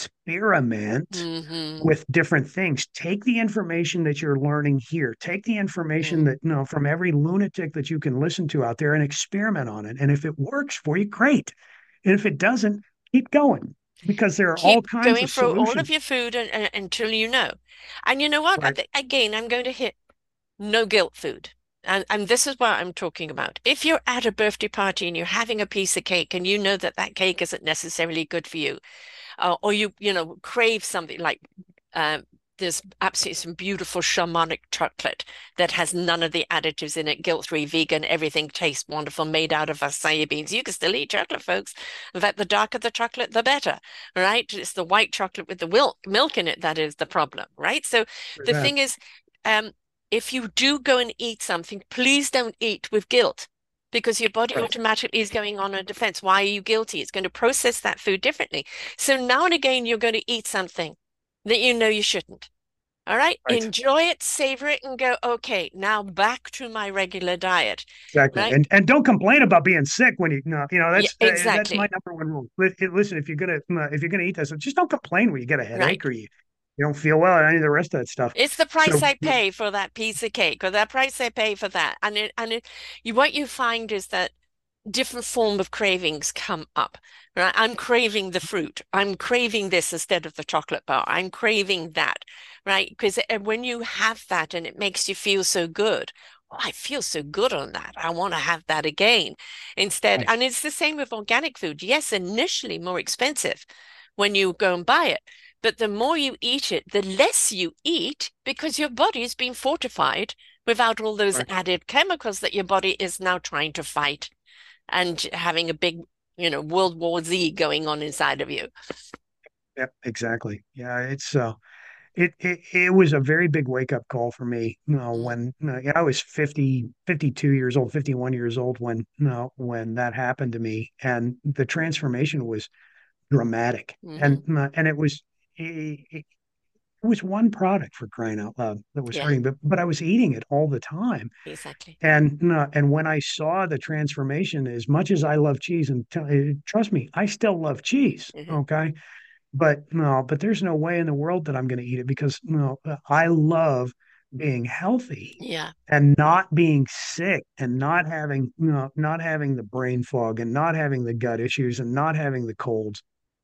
experiment Hmm. with different things. Take the information that you're learning here. Take the information Mm. that you know from every lunatic that you can listen to out there and experiment on it. And if it works for you, great. And if it doesn't, keep going because there are all Keep kinds going of through all of solutions. your food and, and- until you know. And you know what? I Right. think again, I'm going to hit no guilt food. And, and this is what I'm talking about. If you're at a birthday party and you're having a piece of cake and you know that that cake isn't necessarily good for you, uh, or you, you know, crave something like um, there's absolutely some beautiful shamanic chocolate that has none of the additives in it, guilt-free, vegan, everything tastes wonderful, made out of acai beans. You can still eat chocolate, folks. In fact, the darker the chocolate, the better, right? It's the white chocolate with the milk milk in it that is the problem, right? So For the that. thing is, um, if you do go and eat something, please don't eat with guilt because your body Right. automatically is going on a defense. Why are you guilty? It's going to process that food differently. So now and again, you're going to eat something that you know you shouldn't. All right, Right. enjoy it, savor it, and go, okay, now back to my regular diet, Exactly, right? and and don't complain about being sick when you no, you know Yeah, that's uh, that's my exactly. number one rule. Li- Listen, if you're gonna uh, if you're gonna eat this, just don't complain when you get a Right. headache or you you don't feel well or any of the rest of that stuff. It's the price So I pay for that piece of cake or the price I pay for that. And it, and it, you, what you find is that different form of cravings come up, right? I'm craving the fruit. I'm craving this instead of the chocolate bar. I'm craving that, right? Because when you have that and it makes you feel so good, oh, I feel so good on that. I want to have that again instead. right, And it's the same with organic food. Yes, initially more expensive when you go and buy it. But the more you eat it, the less you eat because your body is being fortified without all those right. added chemicals that your body is now trying to fight and having a big, you know, World War Z going on inside of you. Yep, exactly. Yeah, it's uh it it, it was a very big wake up call for me. You know, Mm. when you know, I was fifty, fifty-two years old, fifty-one years old when you know, when that happened to me, and the transformation was dramatic, Hmm. and uh, and it was. It, it was one product for crying out loud that was Yeah, hurting, but but I was eating it all the time. exactly. And uh, and when I saw the transformation, as much as I love cheese, and t- uh, trust me, I still love cheese. Hmm. Okay, but no, but there's no way in the world that I'm going to eat it because no, uh, I love being healthy Yeah. and not being sick and not having you know, not having the brain fog and not having the gut issues and not having the colds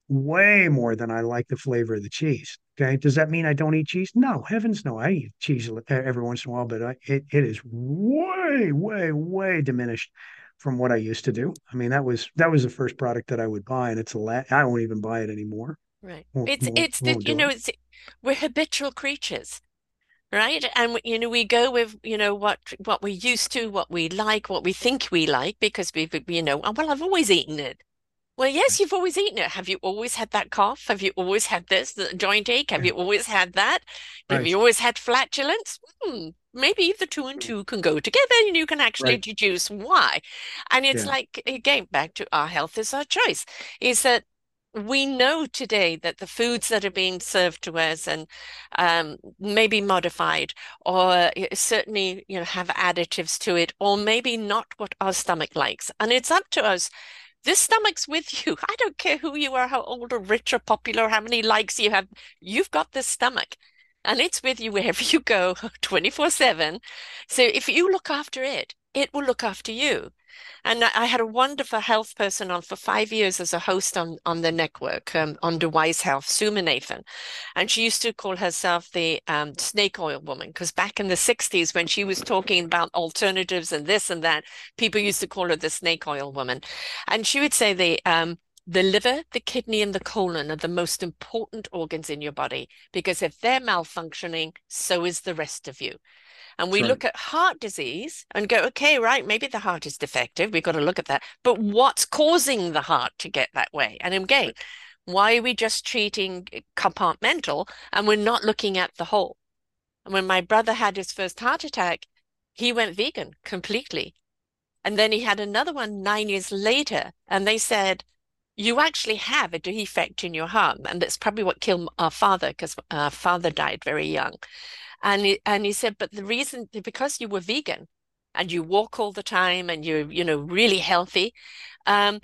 way more than I like the flavor of the cheese. Okay. Does that mean I don't eat cheese? No, heavens no. I eat cheese every once in a while, but I, it, it is way, way, way diminished from what I used to do. I mean, that was that was the first product that I would buy, and it's a la I won't even buy it anymore. Right. Won't It's won't, it's that, won't you do it. know, it's we're habitual creatures, right? And you know, we go with, you know, what what we're used to, what we like, what we think we like, because we've, you know, "Oh, well, I've always eaten it." Well, yes, you've always eaten it. Have you always had that cough? Have you always had this, the joint ache? Have Yeah, you always had that? Have right, you always had flatulence? Hmm, maybe the two and two can go together and you can actually right. deduce why. And it's Yeah, like, again, back to our health is our choice, is that we know today that the foods that are being served to us and um, maybe modified or uh, certainly, you know, have additives to it, or maybe not what our stomach likes. And it's up to us. This stomach's with you. I don't care who you are, how old or rich or popular, how many likes you have. You've got this stomach and it's with you wherever you go twenty-four seven. So if you look after it, it will look after you. And I I had a wonderful health person on for five years as a host on, on the network, um, under Wise Health, Sue Nathan. And she used to call herself the um, snake oil woman, because back in the sixties, when she was talking about alternatives and this and that, people used to call her the snake oil woman. And she would say the um, the liver, the kidney, and the colon are the most important organs in your body, because if they're malfunctioning, so is the rest of you. And that's we right. look at heart disease and go, okay, right, maybe the heart is defective. We've got to look at that. But what's causing the heart to get that way? And again, why are we just treating compartmental and we're not looking at the whole? And when my brother had his first heart attack, he went vegan completely. And then he had another one nine years later, and they said, you actually have a defect in your heart. And that's probably what killed our father, because our father died very young. And he, and he said, but the reason, because you were vegan and you walk all the time and you're, you know, really healthy, um,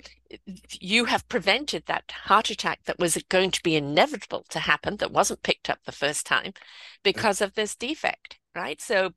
you have prevented that heart attack that was going to be inevitable to happen, that wasn't picked up the first time because of this defect, right? So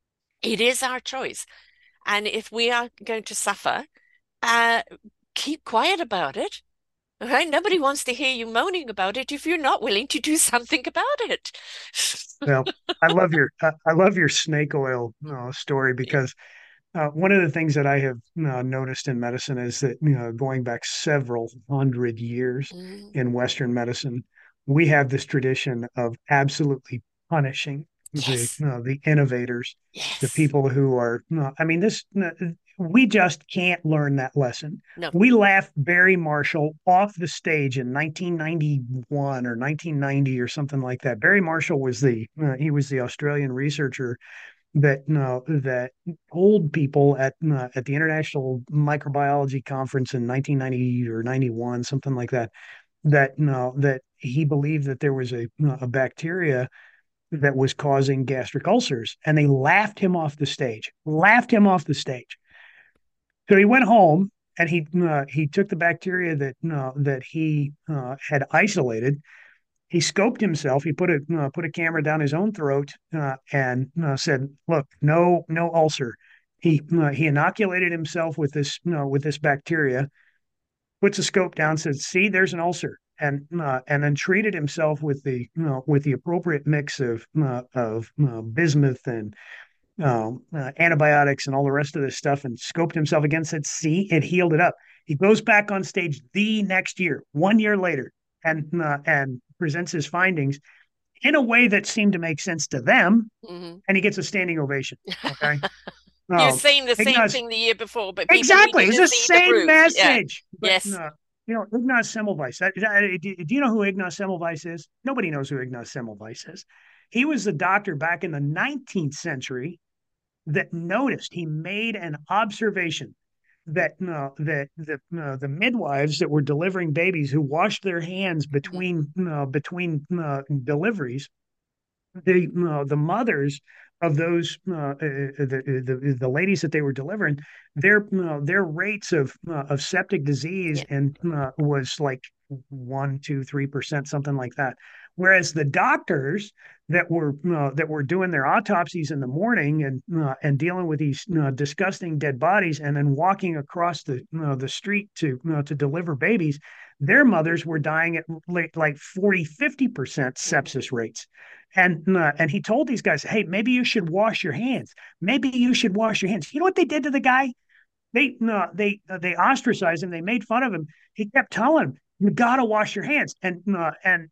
it is our choice. And if we are going to suffer, uh, keep quiet about it. Right? Nobody wants to hear you moaning about it if you're not willing to do something about it. Well, I love your uh, I love your snake oil uh, story because uh, one of the things that I have uh, noticed in medicine is that you know going back several hundred years Mm, in Western medicine, we have this tradition of absolutely punishing the yes, uh, the innovators, the yes. people who are. Uh, I mean, this uh, we just can't learn that lesson. No. We laughed Barry Marshall off the stage in nineteen ninety-one or nineteen ninety or something like that. Barry Marshall was the uh, he was the Australian researcher that no that told people at uh, at the International Microbiology Conference in nineteen ninety or ninety-one, something like that, that no that he believed that there was a a bacteria that was causing gastric ulcers, and they laughed him off the stage, laughed him off the stage. So he went home and he uh, he took the bacteria that uh, that he uh, had isolated. He scoped himself. He put a uh, put a camera down his own throat uh, and uh, said, "Look, no no ulcer." He uh, he inoculated himself with this uh, with this bacteria. Puts a scope down, says, "See, there's an ulcer," and uh, and then treated himself with the you know, with the appropriate mix of uh, of uh, bismuth and um, uh, antibiotics and all the rest of this stuff, and scoped himself again. Said, "See, it healed it up." He goes back on stage the next year, one year later, and uh, and presents his findings in a way that seemed to make sense to them, Mhm. and he gets a standing ovation. Okay. You're Um, saying the same Ignaz, thing the year before, but people exactly. needed It's to the see the same proof. Yeah. message. But Yes. uh, you know, Ignaz Semmelweis. That, that, do, do you know who Ignaz Semmelweis is? Nobody knows who Ignaz Semmelweis is. He was the doctor back in the nineteenth century that noticed. He made an observation that uh, that the uh, the midwives that were delivering babies who washed their hands Mhm. between uh, between uh, deliveries, the uh, the mothers of those uh, uh, the, the the ladies that they were delivering, their uh, their rates of uh, of septic disease Yeah. and uh, was like one, two, three percent, something like that, Whereas the doctors that were uh, that were doing their autopsies in the morning and uh, and dealing with these uh, disgusting dead bodies and then walking across the uh, the street to uh, to deliver babies, their mothers were dying at like, like forty, fifty percent sepsis rates. And uh, and he told these guys, hey, maybe you should wash your hands. Maybe you should wash your hands. You know what they did to the guy? They no, they uh, they ostracized him. They made fun of him. He kept telling him, "You got to wash your hands," and uh, and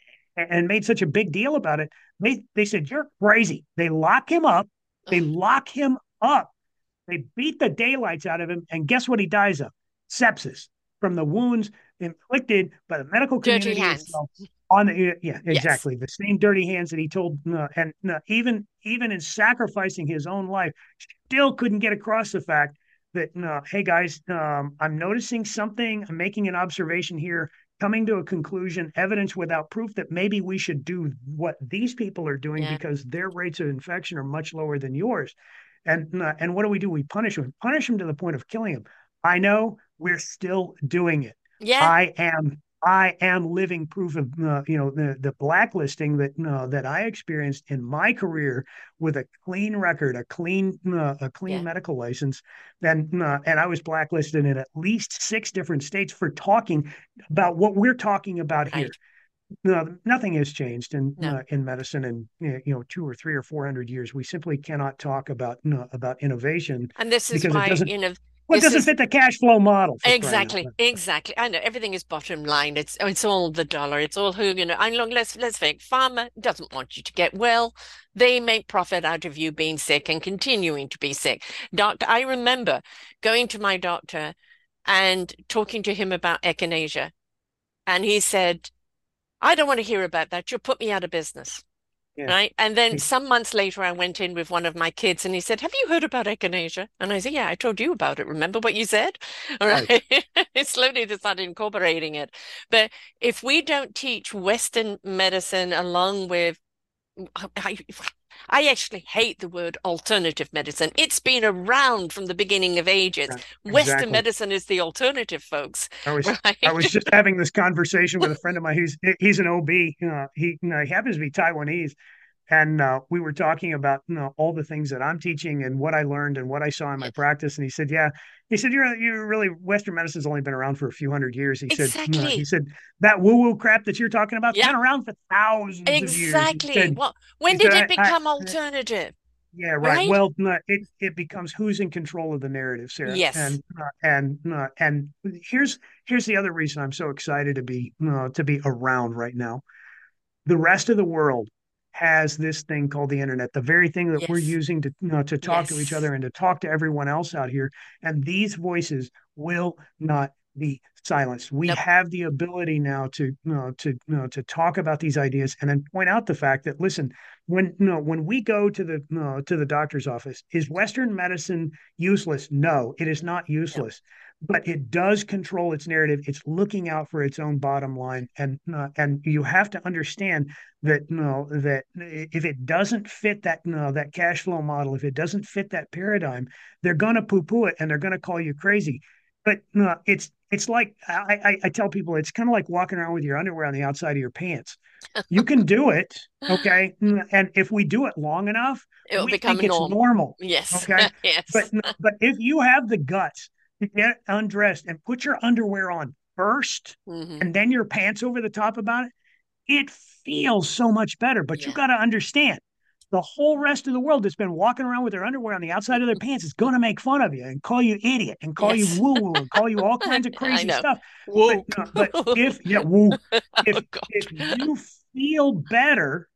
and made such a big deal about it. They they said, "You're crazy." They lock him up. They lock him up. They beat the daylights out of him, and guess what he dies of? Sepsis from the wounds inflicted by the medical Dirty community hands. itself. On the yeah, Yes. exactly the same dirty hands that he told, uh, and uh, even even in sacrificing his own life, still couldn't get across the fact that uh, hey guys, um, I'm noticing something. I'm making an observation here, coming to a conclusion, evidence without proof that maybe we should do what these people are doing Yeah. because their rates of infection are much lower than yours. And uh, and what do we do? We punish them, punish them to the point of killing them. I know we're still doing it. Yeah. I am I am living proof of uh, you know the the blacklisting that uh, that I experienced in my career with a clean record, a clean uh, a clean Yeah. medical license, and uh, and I was blacklisted in at least six different states for talking about what we're talking about here. Right. No, nothing has changed in No. uh, in medicine in you know two or three or four hundred years. We simply cannot talk about uh, about innovation And this is because it why, doesn't you know, well, it this doesn't is fit the cash flow model for crying out exactly, loud. exactly. I know everything is bottom line. It's it's all the dollar. It's all who, you know. And look, let's let's think. Pharma doesn't want you to get well. They make profit out of you being sick and continuing to be sick. Doctor, I remember going to my doctor and talking to him about echinacea, and he said, "I don't want to hear about that. You'll put me out of business." Yeah. Right. And then some months later, I went in with one of my kids and he said, have you heard about echinacea? And I said, yeah, I told you about it. Remember what you said? All Right. right. Slowly they started incorporating it. But if we don't teach Western medicine along with, I, I actually hate the word alternative medicine. It's been around from the beginning of ages. Right. Western Exactly. medicine is the alternative, folks. I was I Right. was just having this conversation with a friend of mine. He's he's an O B. Uh, he you know, he happens to be Taiwanese, and uh, we were talking about you know all the things that I'm teaching and what I learned and what I saw in my Yeah, practice. And he said, "Yeah," he said, "You're you're really Western medicine's only been around for a few hundred years." He said, uh, "He exactly. said that woo woo crap that you're talking about's Yeah, been around for thousands of years." He exactly. said, Well, "He when said did it I, I become alternative? Yeah, right. Right? Well, no, it it becomes who's in control of the narrative, Sarah, Yes. and uh, and uh, and here's here's the other reason I'm so excited to be uh, to be around right now. The rest of the world has this thing called the internet, the very thing that we're Yes. using to you know, to talk to each Yes. other and to talk to everyone else out here. And these voices will not be silenced. We Nope. have the ability now to you know, to you know, to talk about these ideas and then point out the fact that listen, when you know, when we go to the you know, to the doctor's office, is Western medicine useless? No, it is not Nope. useless, but it does control its narrative. It's looking out for its own bottom line, and uh, and you have to understand that you know that if it doesn't fit that you know, that cash flow model, if it doesn't fit that paradigm, they're gonna poo poo it and they're gonna call you crazy. But uh, it's it's like I, I, I tell people it's kind of like walking around with your underwear on the outside of your pants. You can do it, okay, and if we do it long enough, It will we become think it's norm. normal, Yes. okay. But Yes. but if you have the guts to get undressed and put your underwear on first Hmm. and then your pants over the top about it, it feels so much better. But you Yeah. got to understand the whole rest of the world that's been walking around with their underwear on the outside of their pants is going to make fun of you and call you idiot and call you Yes. woo woo and call you all kinds of I crazy know. stuff. But Woke. uh, but if yeah woo, if Oh if God. you feel better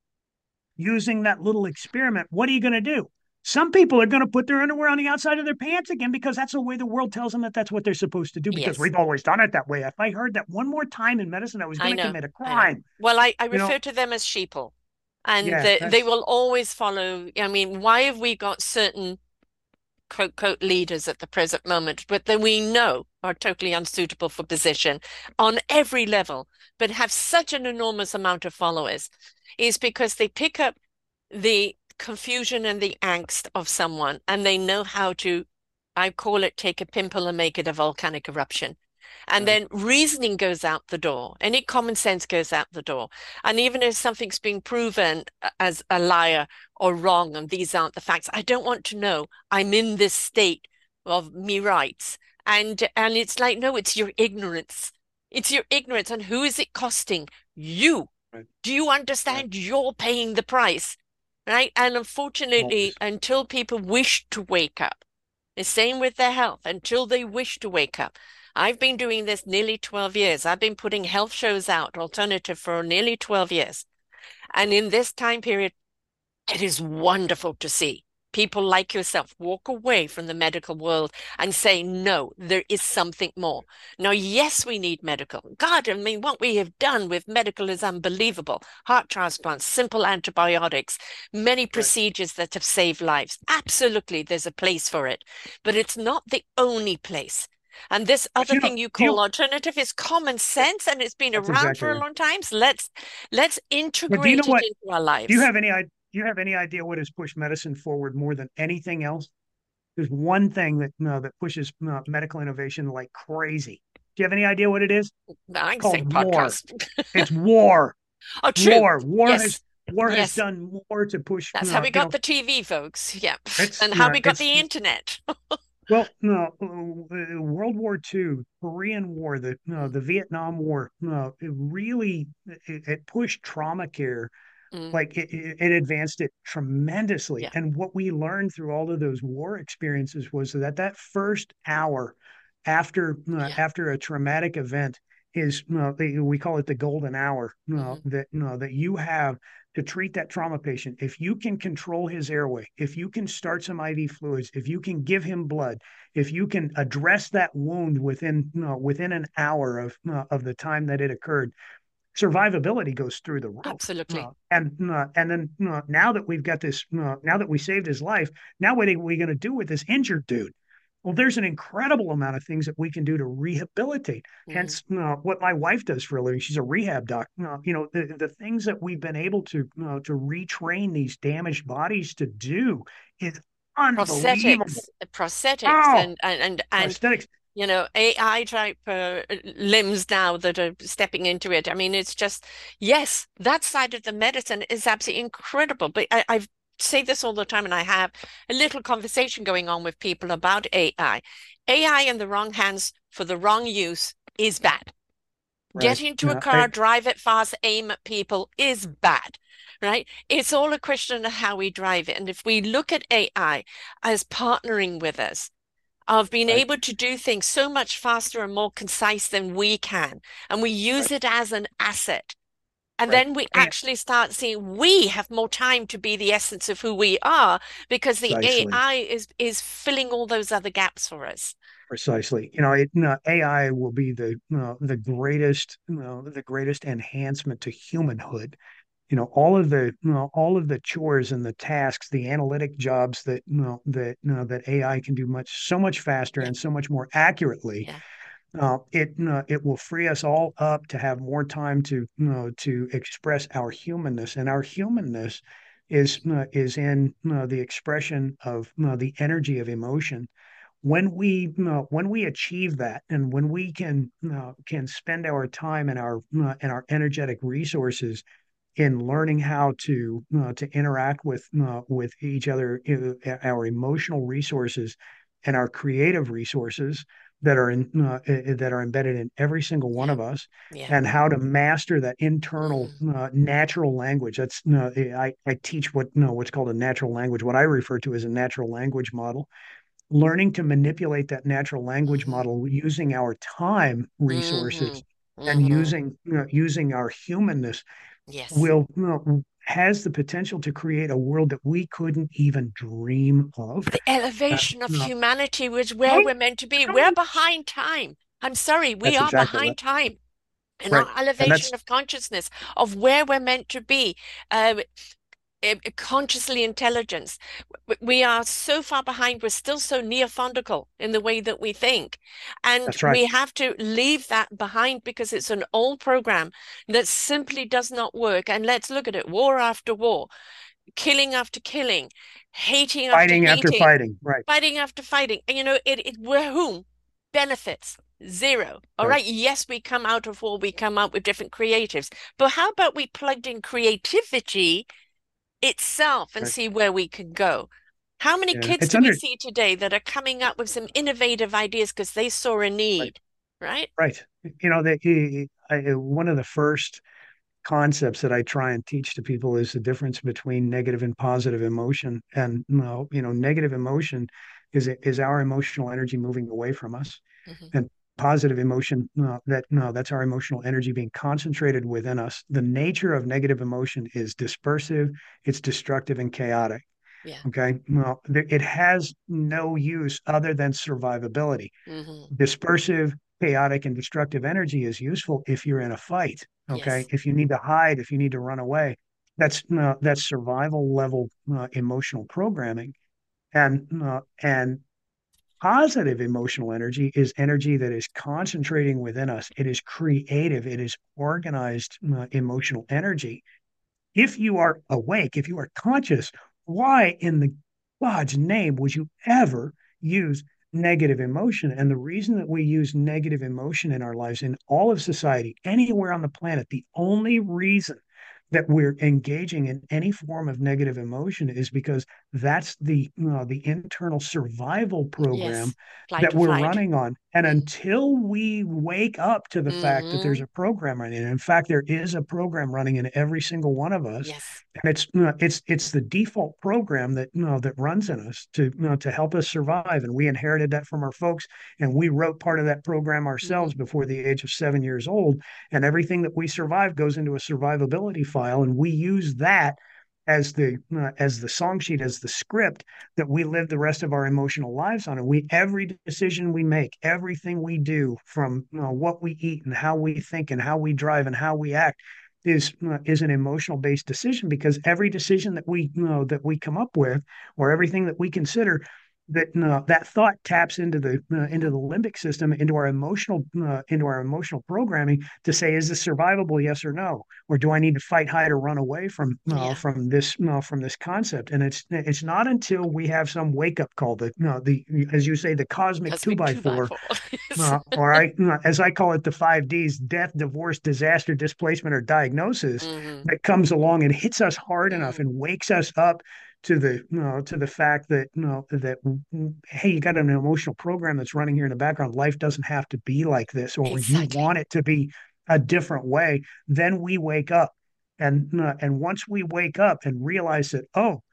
using that little experiment, what are you going to do? Some people are going to put their underwear on the outside of their pants again because that's the way the world tells them that that's what they're supposed to do because Yes. we've always done it that way. If I heard that one more time in medicine, I was I going to know. commit a I know. crime. Well, I, I You know, refer to them as sheeple, and yeah, they, they that's will always follow. I mean, why have we got certain quote, quote, leaders at the present moment, but that we know are totally unsuitable for position on every level, but have such an enormous amount of followers, is because they pick up the confusion and the angst of someone and they know how to, I call it, take a pimple and make it a volcanic eruption. And Right. then reasoning goes out the door, any common sense goes out the door. And even if something's being proven as a liar or wrong, and these aren't the facts, I don't want to know. I'm in this state of me rights. And and it's like, no, it's your ignorance. It's your ignorance. And who is it costing? You. Right. Do you Right. understand? You're paying the price, right? And unfortunately, Always. until people wish to wake up, the same with their health, until they wish to wake up. I've been doing this nearly twelve years. I've been putting health shows out, alternative, for nearly twelve years. And in this time period, it is wonderful to see people like yourself walk away from the medical world and say, no, there is something more. Now, yes, we need medical. God, I mean, what we have done with medical is unbelievable. Heart transplants, simple antibiotics, many Right. procedures that have saved lives. Absolutely, there's a place for it, but it's not the only place. And this But other you know, thing you do call you, alternative is common yeah, sense, and it's been that's around exactly for a right. long time. So let's let's But do you know integrate it what? into our Do you lives. have any idea? Do you have any idea what has pushed medicine forward more than anything else? There's one thing that no that pushes uh, medical innovation like crazy. Do you have any idea what it is? I It's can say called war. podcast. It's war. Oh, true. War. War has Yes. war has Yes. done more to push. That's how Uh, we you got know, the T V, folks. Yeah. it's And how uh, we got it's the internet. well, no, uh, World War Two, Korean War, the no, Mm, the Vietnam War. No, it really it, it pushed trauma care mm, like it, it, it advanced it tremendously. yeah. And what we learned through all of those war experiences was that that first hour after uh, Yeah. after a traumatic event is uh, we call it the golden hour uh, Hmm. that uh, that you have to treat that trauma patient. If you can control his airway, if you can start some I V fluids, if you can give him blood, if you can address that wound within uh, within an hour of uh, of the time that it occurred, survivability goes through the roof. Absolutely. Uh, and uh, and then uh, now that we've got this, uh, now that we saved his life, now what are we going to do with this injured dude? Well, there's an incredible amount of things that we can do to rehabilitate. Mm. Hence, uh, what my wife does for a living. She's a rehab doc. Uh, you know, the, the things that we've been able to uh, to retrain these damaged bodies to do is unbelievable. Prosthetics, prosthetics, Oh, and and and and prosthetics. you know, A I type uh, limbs now that are stepping into it. I mean, it's just, yes, that side of the medicine is absolutely incredible. But I, I've say this all the time, and I have a little conversation going on with people about A I. A I in the wrong hands for the wrong use is bad. Right. Get into a No, car, I, drive it fast, aim at people is bad, right? It's all a question of how we drive it. And if we look at A I as partnering with us, of being right. able to do things so much faster and more concise than we can, and we use Right. it as an asset. And Right. then we And actually start seeing we have more time to be the essence of who we are because the precisely. A I is is filling all those other gaps for us. Precisely. You know, it, no, A I will be the uh, the greatest, you know, the greatest enhancement to humanhood. You know, all of the, you know, all of the chores and the tasks, the analytic jobs that, you know, that, you know, that A I can do much, so much faster Yeah, and so much more accurately. yeah. Uh, it, you know, it will free us all up to have more time to, you know, to express our humanness, and our humanness is, you know, is in, you know, the expression of, you know, the energy of emotion. When we uh, when we achieve that, and when we can uh, can spend our time and our uh, and our energetic resources in learning how to uh, to interact with uh, with each other, uh, our emotional resources and our creative resources that are in uh, uh, that are embedded in every single one Yeah, of us, yeah. and how to master that internal Mm, uh, natural language. That's uh, I I teach what no what's called a natural language, what I refer to as a natural language model. Learning to manipulate that natural language mhm, model using our time resources mhm, and mhm. using you know, using our humanness Yes. will you know, has the potential to create a world that we couldn't even dream of. The Uh, elevation of you know, humanity was where right? we're meant to be. We're behind time. I'm sorry, we That's are exactly right. behind time in Right. our And elevation that's of consciousness of where we're meant to be. Uh, eh, consciously intelligence. We are so far behind. We're still so Neofondical in the way that we think. And that's right. we have to leave that behind because it's an old program that simply does not work. And let's look at it, war after war, killing after killing, hating after Fighting after hating, fighting. Right. fighting after fighting. And you know, it, it we're whom? Benefits, zero. All Right. right. Yes, we come out of war, we come out with different creatives. But how about we plugged in creativity itself and Right. see where we can go? How many Yeah. kids It's do we under, see today that are coming up with some innovative ideas because they saw a right. need, right? Right. You know, that I, one of the first concepts that I try and teach to people is the difference between negative and positive emotion. And you know, you know, negative emotion is is our emotional energy moving away from us, Hmm. and positive emotion no, that no, that's our emotional energy being concentrated within us. The nature of negative emotion is dispersive, it's destructive and chaotic. Yeah. Okay, well, it has no use other than survivability. Hmm. Dispersive, chaotic, and destructive energy is useful if you're in a fight. Okay, Yes. if you need to hide, if you need to run away, that's uh, that's survival level uh, emotional programming, and uh, and positive emotional energy is energy that is concentrating within us. It is creative. It is organized uh, emotional energy. If you are awake, if you are conscious, why in the God's name would you ever use negative emotion? And the reason that we use negative emotion in our lives, in all of society, anywhere on the planet, the only reason that we're engaging in any form of negative emotion is because that's the uh, the internal survival program Yes. Flight that or we're flight. running on. And until we wake up to the fact that there's Mm-hmm. a program running, and in fact, there is a program running in every single one of us, Yes. and it's you know, it's it's the default program that you know that runs in us to you know to help us survive. And we inherited that from our folks, and we wrote part of that program Hmm. ourselves before the age of seven years old. And everything that we survive goes into a survivability file, and we use that as the uh, as the song sheet, as the script that we live the rest of our emotional lives on. And we every decision we make, everything we do, from you know, what we eat and how we think and how we drive and how we act, is uh, is an emotional based decision, because every decision that we you know that we come up with, or everything that we consider, that uh, that thought taps into the uh, into Hmm. the limbic system, into our emotional uh, into our emotional programming, to say, is this survivable, yes or no, or do I need to fight, hide, or run away from uh, Yeah. from this uh, from this concept? And it's it's not until we have some wake up call, the you know, the as you say, the cosmic two Cosmic by two by four, four. Yes. uh, or I, uh, as I call it, the five Ds: death, divorce, disaster, displacement, or diagnosis, Hmm. that comes along and hits us hard enough Mm. and wakes us up to the you know, to the fact that you know, that hey, you got an emotional program that's running here in the background. Life doesn't have to be like this, or you Exactly. want it to be a different way. Then we wake up, and uh, and once we wake up and realize that, oh,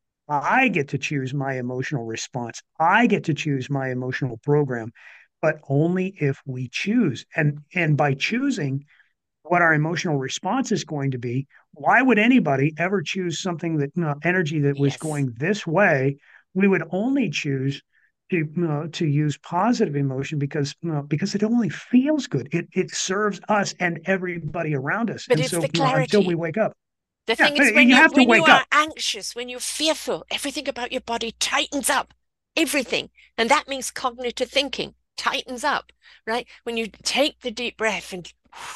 I get to choose my emotional response. I get to choose my emotional program, but only if we choose. And and by choosing what our emotional response is going to be, why would anybody ever choose something that uh, energy that was Yes. going this way? We would only choose to uh, to use positive emotion, because uh, because it only feels good. It it serves us and everybody around us. But And it's so the uh, until we clarity. wake up, The yeah, thing is when you you have to when you wake up. are anxious, when you're fearful, everything about your body tightens up. Everything. And that means cognitive thinking tightens up, right? When you take the deep breath and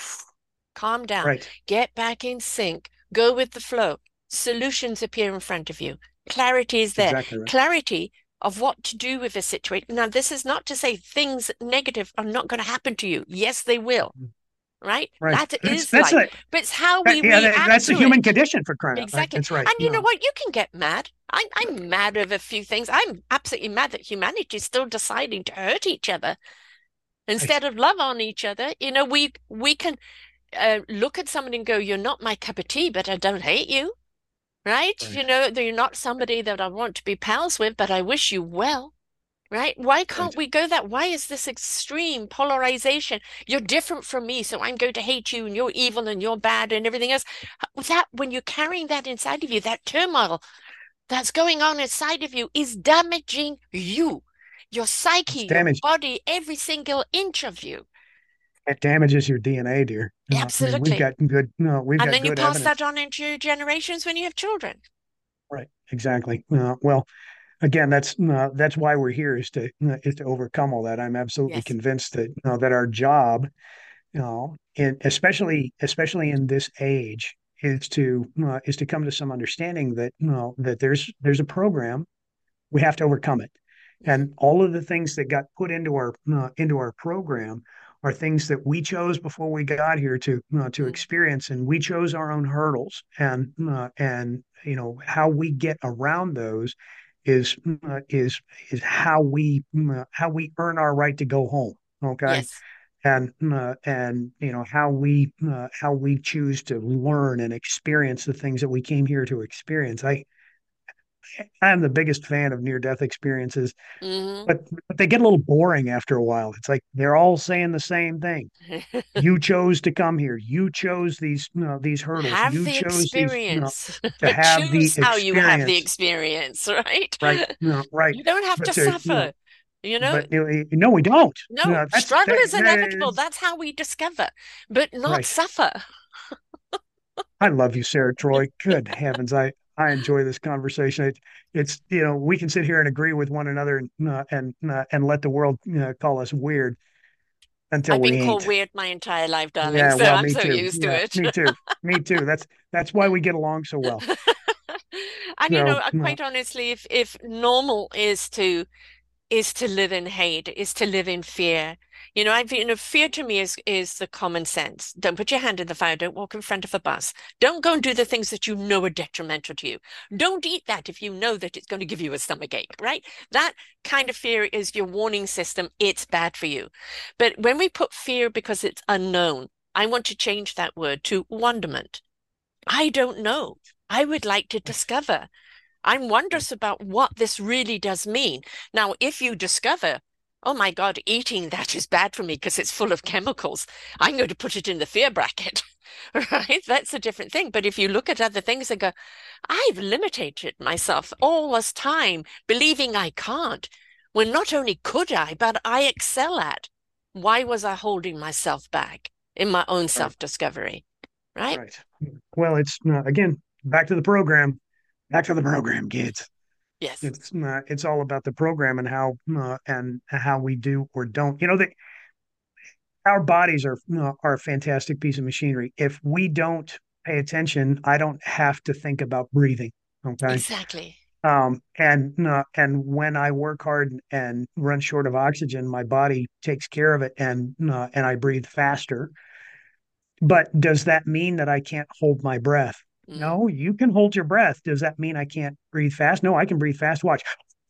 calm down, Right. get back in sync, go with the flow, solutions appear in front of you. Clarity is there. Exactly right. Clarity of what to do with a situation. Now, this is not to say things negative are not going to happen to you. Yes, they will, right? Right. That That's is that's life, a but it's how that, we yeah, that, react that's the to human it. condition, for crying out. Right. Exactly. That's right. And you know No. what? You can get mad. I'm I'm mad over a few things. I'm absolutely mad that humanity is still deciding to hurt each other Right. instead of love on each other. You know, we we can uh, look at somebody and go, "You're not my cup of tea, but I don't hate you." Right? Right. You know, you're not somebody that I want to be pals with, but I wish you well. Right? Why Right. can't we go that? Why is this extreme polarization? You're different from me, so I'm going to hate you and you're evil and you're bad and everything else. That when you're carrying that inside of you, that turmoil that's going on inside of you is damaging you, your psyche, It's your damaged. body, every single inch of you. It damages your D N A, dear. Uh, I mean, we've Absolutely. got good. No, we've And got then you good pass that evidence. on into generations when you have children. Right. Exactly. Uh, well, again, that's uh, that's why we're here, is to uh, is to overcome all that. I'm absolutely Yes. convinced that you know, that our job, you know, and especially especially in this age, is to uh, is to come to some understanding that you know, that there's there's a program. We have to overcome it. Mhm. And all of the things that got put into our uh, into our program are things that we chose before we got here to uh, to Mhm. experience, and we chose our own hurdles, and uh, and you know how we get around those is uh, is is how we uh, how we earn our right to go home. Okay, Yes. and uh, and you know how we uh, how we choose to learn and experience the things that we came here to experience. I I'm the biggest fan of near death experiences, Hmm. but but they get a little boring after a while. It's like they're all saying the same thing. You chose to come here. You chose these you know, these hurdles. Have You the chose these you know, experience. to have the Choose how you have the experience. experience, right? Right, you know, right. You don't have But to to you know, suffer. You know, but you know, no, we don't. You no, know, that's struggle that, is inevitable. that That's how we discover, but not right. suffer. I love you, Sarah Troy. Good heavens, I I enjoy this conversation. It, it's you know we can sit here and agree with one another and uh, and uh, and let the world you know, call us weird until I've we been called ain't. weird my entire life, darling, Yeah, so well, I'm me so too. used to Yeah, it. me too. Me too. That's that's why we get along so well. And you know, So, uh, no, quite honestly, if if normal is to is to live in hate, is to live in fear. You know, I've, you know, fear to me is is the common sense. Don't put your hand in the fire. Don't walk in front of a bus. Don't go and do the things that you know are detrimental to you. Don't eat that if you know that it's going to give you a stomach ache, right? That kind of fear is your warning system. It's bad for you. But when we put fear because it's unknown, I want to change that word to wonderment. I don't know. I would like to right, discover. I'm right, wondrous about what this really does mean. Now, if you discover, oh my God, eating that is bad for me because it's full of chemicals, I'm going to put it in the fear bracket, right? That's a different thing. But if you look at other things and go, I've limited myself all this time, believing I can't, when not only could I, but I excel at. Why was I holding myself back in my own right, self-discovery, right? right. Well, it's uh, again back to the program. Back to the program, kids. Yes. It's uh, it's all about the program and how uh, and how we do or don't. You know that our bodies are uh, are a fantastic piece of machinery. If we don't pay attention, I don't have to think about breathing. Okay. Exactly. Um, and uh, and when I work hard and run short of oxygen, my body takes care of it, and uh, and I breathe faster. But does that mean that I can't hold my breath? Mm. No, you can hold your breath. Does that mean I can't breathe fast? No, I can breathe fast. Watch.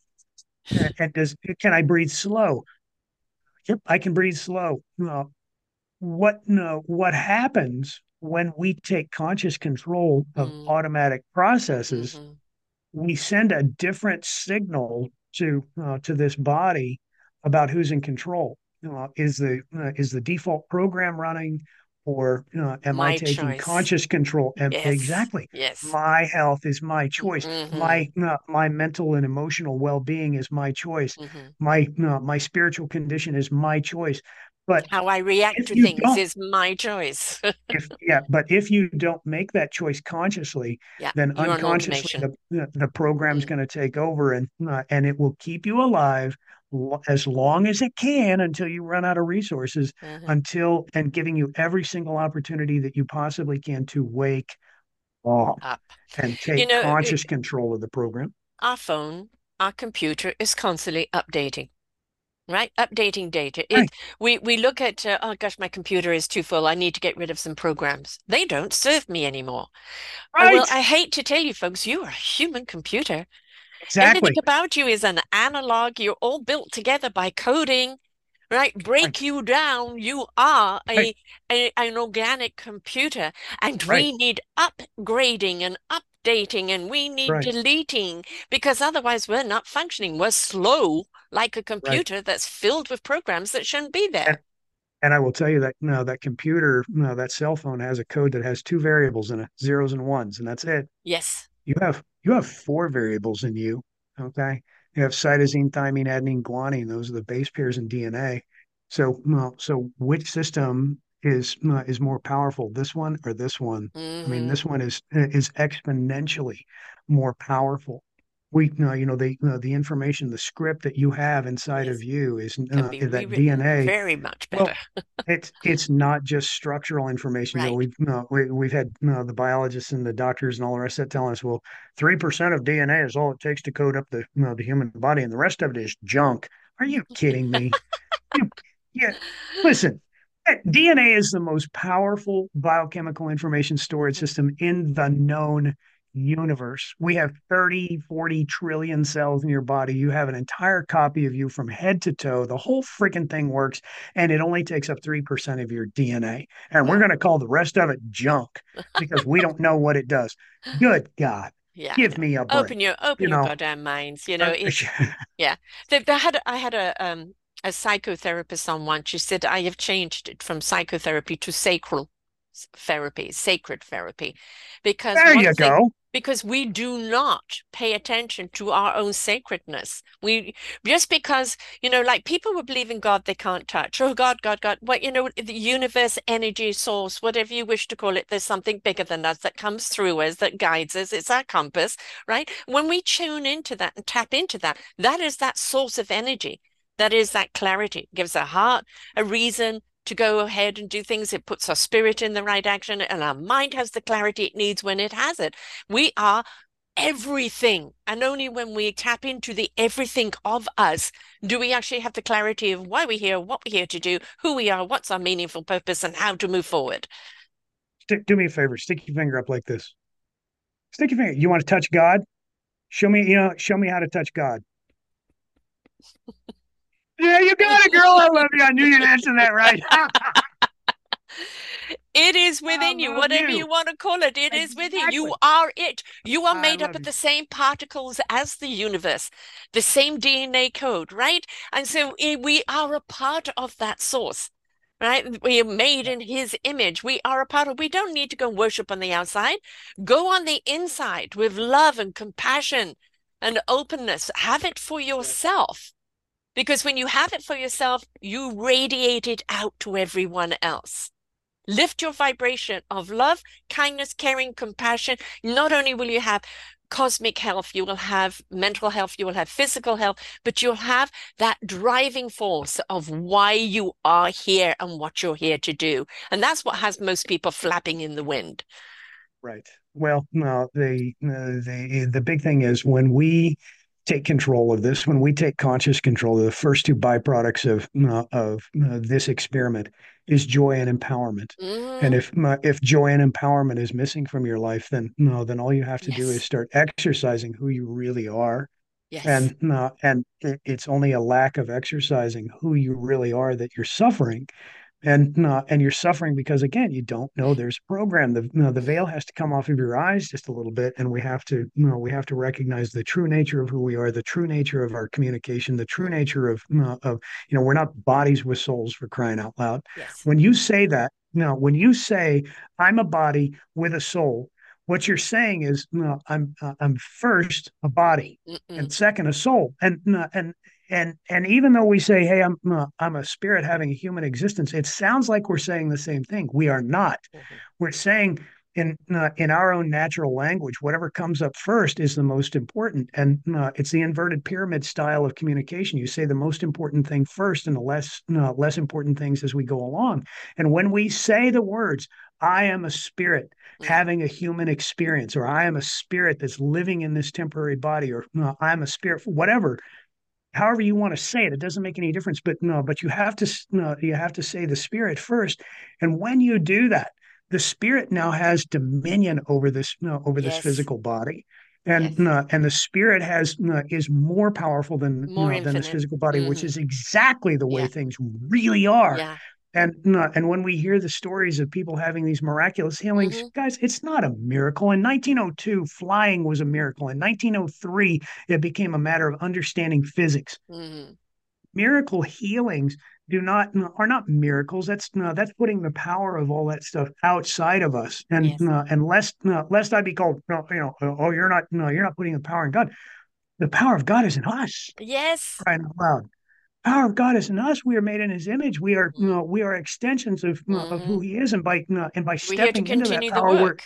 And does can I breathe slow? Yep, I can breathe slow. Uh, what no, what happens when we take conscious control of Mm. automatic processes? Hmm. We send a different signal to uh, to this body about who's in control. Uh, is the uh, is the default program running, or uh, am I My taking choice. conscious control? Am, Yes. exactly. Yes. My health is my choice. Hmm. My uh, my mental and emotional well being is my choice. Hmm. My uh, my spiritual condition is my choice. But How I react if to you things don't is my choice. if yeah, but if you don't make that choice consciously, Yeah, then you're on unconsciously automation. the the, the program's Mm. going to take over, and uh, and it will keep you alive lo- as long as it can until you run out of resources, Uh-huh. until and giving you every single opportunity that you possibly can to wake up Up. and You take know, conscious control of the program. our phone, our computer is constantly updating. Right? Updating data. Right, It we we look at uh, oh gosh, my computer is too full. I need to get rid of some programs. They don't serve me anymore. Uh, Well, right, I hate to tell you folks, you are a human computer. Everything exactly, about you is an analog. You're all built together by coding, right? right, Break you down. You are right, a, a an organic computer, and right, we need upgrading and updating, and we need right, deleting because otherwise we're not functioning. We're slow like a right. computer that's filled with programs that shouldn't be And there. And I will tell you that no, that computer, no, that cell phone has a code that has two variables in it, zeros and ones, and that's it. Yes. You have you have four variables in you. Okay. You have cytosine, thymine, adenine, guanine. Those are the base pairs in D N A. So, well, so which system is uh, is more powerful, this one or this one? I mean, Hmm. this one is is exponentially more powerful. we uh, you know the uh, the information, the script that you have inside Yes, of you is can uh, be that rewritten D N A. very much better. Well, it's it's not just structural information. You know, Right. we've uh, we, we've had uh, the biologists and the doctors and all the rest of that telling us, well, three percent of D N A is all it takes to code up the you know, the human body, and the rest of it is junk. Are you kidding me? You, yeah, listen. D N A is the most powerful biochemical information storage system in the known universe. We have thirty, forty trillion cells in your body. You have an entire copy of you from head to toe. The whole freaking thing works, and it only takes up three percent of your D N A. And we're Wow. going to call the rest of it junk because we don't know what it does. Good God, Yeah, I give know. me a break. Open your open You your know, goddamn minds. You know, uh, it's yeah. They, they had I had a um a psychotherapist on once. She said I have changed it from psychotherapy to sacral s- therapy, sacred therapy, because there one you thing go. because we do not pay attention to our own sacredness. We just because you know, like people who believe in God they can't touch. Oh God, God, God. What you know, the universe, energy, source, whatever you wish to call it. There's something bigger than us that comes through us that guides us. It's our compass, right? When we tune into that and tap into that, that is that source of energy. That is that clarity. It gives our heart a reason to go ahead and do things. It puts our spirit in the right action, and our mind has the clarity it needs when it has it. We are everything. And only when we tap into the everything of us do we actually have the clarity of why we're here, what we're here to do, who we are, what's our meaningful purpose, and how to move forward. Stick, do me a favor. Stick your finger up like this. Stick your finger. You want to touch God? Show me, you know, show me how to touch God. Yeah, you got it, girl. I love you. I knew you'd answer that right. It is I within you, love whatever you you. want to call it. It is with you. You Exactly. are it. You are I made up love of you. the same particles as the universe, the same D N A code, right? And so eh, we are a part of that source. Right? We are made in his image. We are a part of, we don't need to go worship on the outside. Go on the inside with love and compassion and openness. Have it for yourself. Because when you have it for yourself, you radiate it out to everyone else. Lift your vibration of love, kindness, caring, compassion. Not only will you have cosmic health, you will have mental health, you will have physical health, but you'll have that driving force of why you are here and what you're here to do. And that's what has most people flapping in the wind. Right. Well, no, the uh, the the big thing is when we take control of this, when we take conscious control, the first two byproducts of uh, of uh, this experiment is joy and empowerment. And Mm, if uh, if joy and empowerment is missing from your life, then no, then all you have to do is yes, start exercising who you really are. yes. And uh, and it, it's only a lack of exercising who you really are that you're suffering. And uh, and you're suffering because again you don't know there's a program. The you know, the Mm, veil has to come off of your eyes just a little bit, and we have to you know we have to recognize the true nature of who we are, the true nature of our communication, the true mm, nature of uh, of you know we're not bodies with souls, for crying out loud. yes. When you say that, no, when you say I'm a body with a soul, what you're saying is no, I'm uh, I'm first a body and Mm-mm. second a soul, and uh, and and and even though we say, "Hey, I'm uh, I'm a spirit having a human existence," it sounds like we're saying the same thing. We are not. Mhm. We're saying in uh, in our own natural language, whatever comes up first is the most important, and uh, it's the inverted pyramid style of communication. You say the most important thing first, and the less uh, less important things as we go along. And when we say the words, "I am a spirit." Mm, Having a human experience, or I am a spirit that's living in this temporary body, or uh, I'm a spirit, whatever, however you want to say it, it doesn't make any difference. But no, but you have to no, you have to say the spirit first. And when you do that, the spirit now has dominion over this no, over this yes, physical body. And yes. no, and the spirit has no, is more powerful than More no, than this infinite. physical body, which Hmm. is exactly the way Yeah, things really are. yeah. And no, and when we hear the stories of people having these miraculous healings, Hmm. guys, it's not a miracle. In nineteen oh two, flying was a miracle. In nineteen oh three, it became a matter of understanding physics. Hmm. Miracle healings do not are not miracles. That's no, that's putting the power of all that stuff outside of us. And Yes. uh, and lest uh, lest I be called, no, you know, oh, you're not, no, you're not putting the power in God. The power of God is in us. Yes. Crying out loud. Power of God is in us. We are made in His image. We are, you Mm. know, we are extensions of, you know, of who Hmm. He is. And by, you know, and by We're here to stepping into that continue the power, we're work.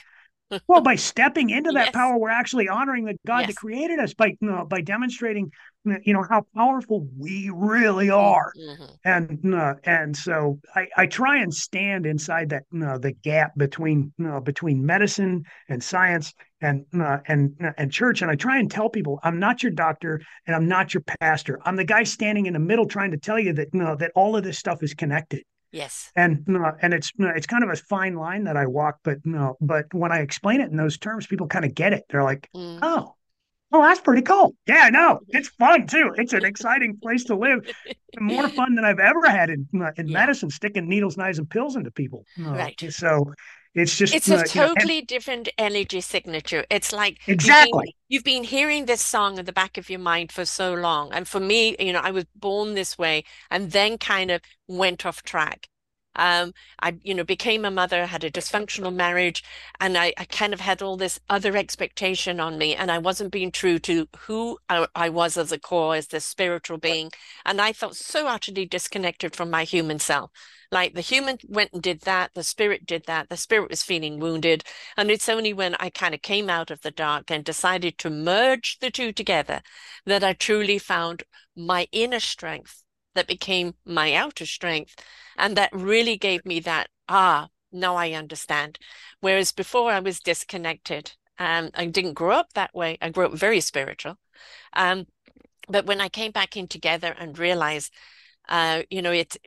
Well, by stepping into that Yes. power, we're actually honoring the God that Yes. created us by, you know, by demonstrating, you know, how powerful we really are. Mm-hmm. And uh, and so I, I try and stand inside that uh, the gap between uh, between medicine and science and uh, and uh, and church. And I try and tell people I'm not your doctor and I'm not your pastor. I'm the guy standing in the middle trying to tell you that you know, that all of this stuff is connected. Yes. And uh, and it's uh, it's kind of a fine line that I walk, but no, but when I explain it in those terms, people kind of get it. They're like, Mm. "Oh, oh, that's pretty cool. Yeah, I know. It's fun too. It's an exciting place to live. More fun than I've ever had in uh, in Yeah. medicine, sticking needles, knives, and pills into people. Uh, Right. so it's just It's a uh, you know, and totally different energy signature. It's like you've been exactly you've been hearing this song in the back of your mind for so long. And for me, you know, I was born this way and then kind of went off track. Um, I, you know, became a mother, had a dysfunctional marriage, and I, I kind of had all this other expectation on me, and I wasn't being true to who I, I was as a core, as the spiritual being. And I felt so utterly disconnected from my human self. Like the human went and did that, the spirit did that, the spirit was feeling wounded. And it's only when I kind of came out of the dark and decided to merge the two together that I truly found my inner strength that became my outer strength. And that really gave me that, ah, now I understand. Whereas before I was disconnected. Um, I didn't grow up that way. I grew up very spiritual. Um, but when I came back in together and realized, uh, you know, it,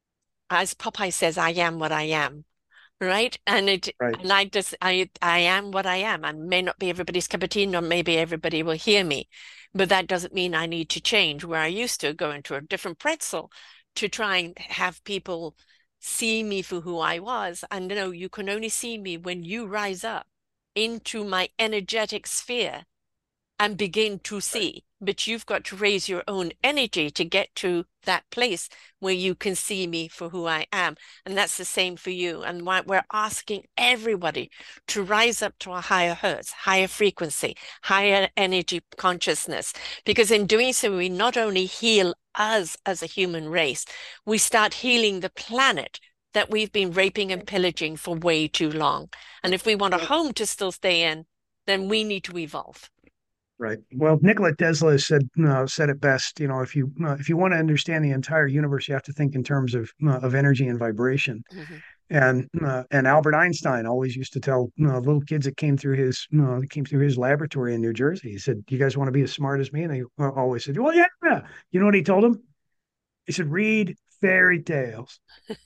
as Popeye says, I am what I am, right? And it, right, and I just, I, I am what I am. I may not be everybody's cup of tea, nor maybe everybody will hear me, but that doesn't mean I need to change where I used to go into a different pretzel to try and have people see me for who I was. And no, you can only see me when you rise up into my energetic sphere and begin to right, see. But you've got to raise your own energy to get to that place where you can see me for who I am. And that's the same for you. And why we're asking everybody to rise up to a higher hertz, higher frequency, higher energy consciousness. Because in doing so, we not only heal us as a human race, we start healing the planet that we've been raping and pillaging for way too long. And if we want a well, home to still stay in, then we need to evolve. right. Well, Nikola Tesla said uh, said it best. You know, if you uh, if you want to understand the entire universe, you have to think in terms of uh, of energy and vibration. Mhm. And uh, and Albert Einstein always used to tell uh, little kids that came through his uh, came through his laboratory in New Jersey. He said, "You guys want to be as smart as me?" And they uh, always said, "Well, yeah, yeah." You know what he told them? He said, "Read fairy tales."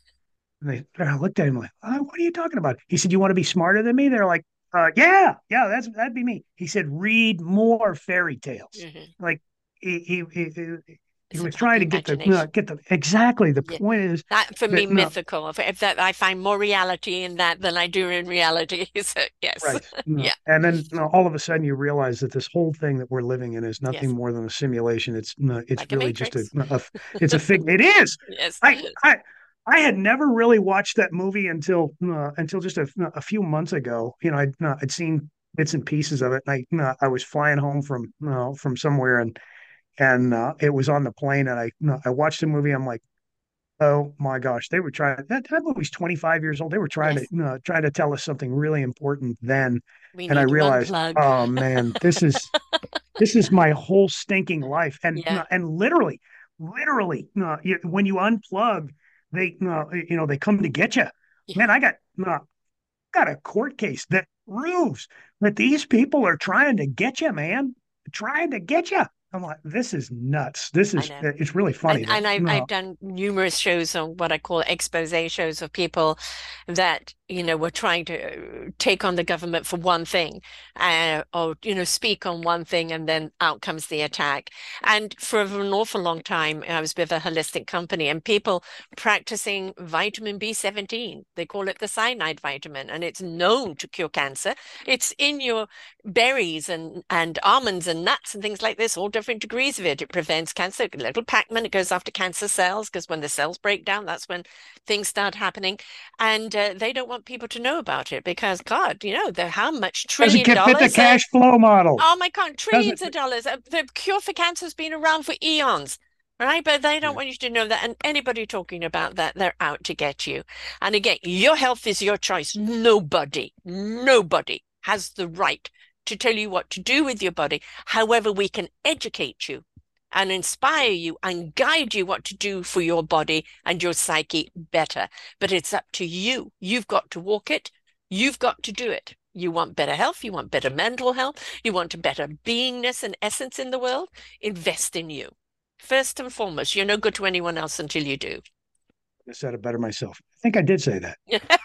And they, they looked at him like, oh, "What are you talking about?" He said, "You want to be smarter than me?" They're like, uh, "Yeah, yeah, that's that'd be me." He said, "Read more fairy tales." Mhm. Like he he he, he It's was about trying the to get the uh, imagination. get the exactly the Yeah. point is That for me, that no. mythical. If, if that I find more reality in that than I do in reality. So yes. Right. No. Yeah. And then you know, all of a sudden you realize that this whole thing that we're living in is nothing Yes. more than a simulation. It's no, it's Like a really just a, matrix. a it's a fig. It is. Yes. I I I had never really watched that movie until uh, until just a, a few months ago. You know, I'd uh, I'd seen bits and pieces of it, and I uh, I was flying home from uh, from somewhere, and and uh, it was on the plane, and I uh, I watched the movie. I'm like, oh my gosh, they were trying that that movie's twenty-five years old. They were trying to Yes. uh, trying to tell us something really important then. We And I need to realized, unplug. oh man, this is this is my whole stinking life. And Yeah. uh, and literally, literally, uh, you, when you unplug, they uh, you know they come to get you. Yeah. Man, I got uh, got a court case that proves that these people are trying to get you, man, trying to get you. I'm like, this is nuts. This I is know. it's really funny And that and I uh, I've done numerous shows on what I call expose shows of people that, you know, were trying to take on the government for one thing, uh, or, you know, speak on one thing and then out comes the attack. And for an awful long time, I was with a holistic company and people practicing vitamin B seventeen. They call it the cyanide vitamin, and it's known to cure cancer. It's in your berries and and almonds and nuts and things like this, all different degrees of it. It prevents cancer. Little Pac-Man, it goes after cancer cells because when the cells break down, that's when things start happening. And uh, they don't want people to know about it because, God, you know, the how much doesn't trillion fit the dollars? Uh, cash flow model. oh my God, Doesn't trillions of dollars. Uh, the cure for cancer has been around for eons. Right, but they don't yeah. want you to know that. And anybody talking about that, they're out to get you. And again, your health is your choice. Nobody, nobody has the right to tell you what to do with your body. However, we can educate you and inspire you and guide you what to do for your body and your psyche better. But it's up to you. You've got to walk it. You've got to do it. You want better health. You want better mental health. You want a better beingness and essence in the world. Invest in you. First and foremost, you're no good to anyone else until you do. I said it better myself. I think I did say that.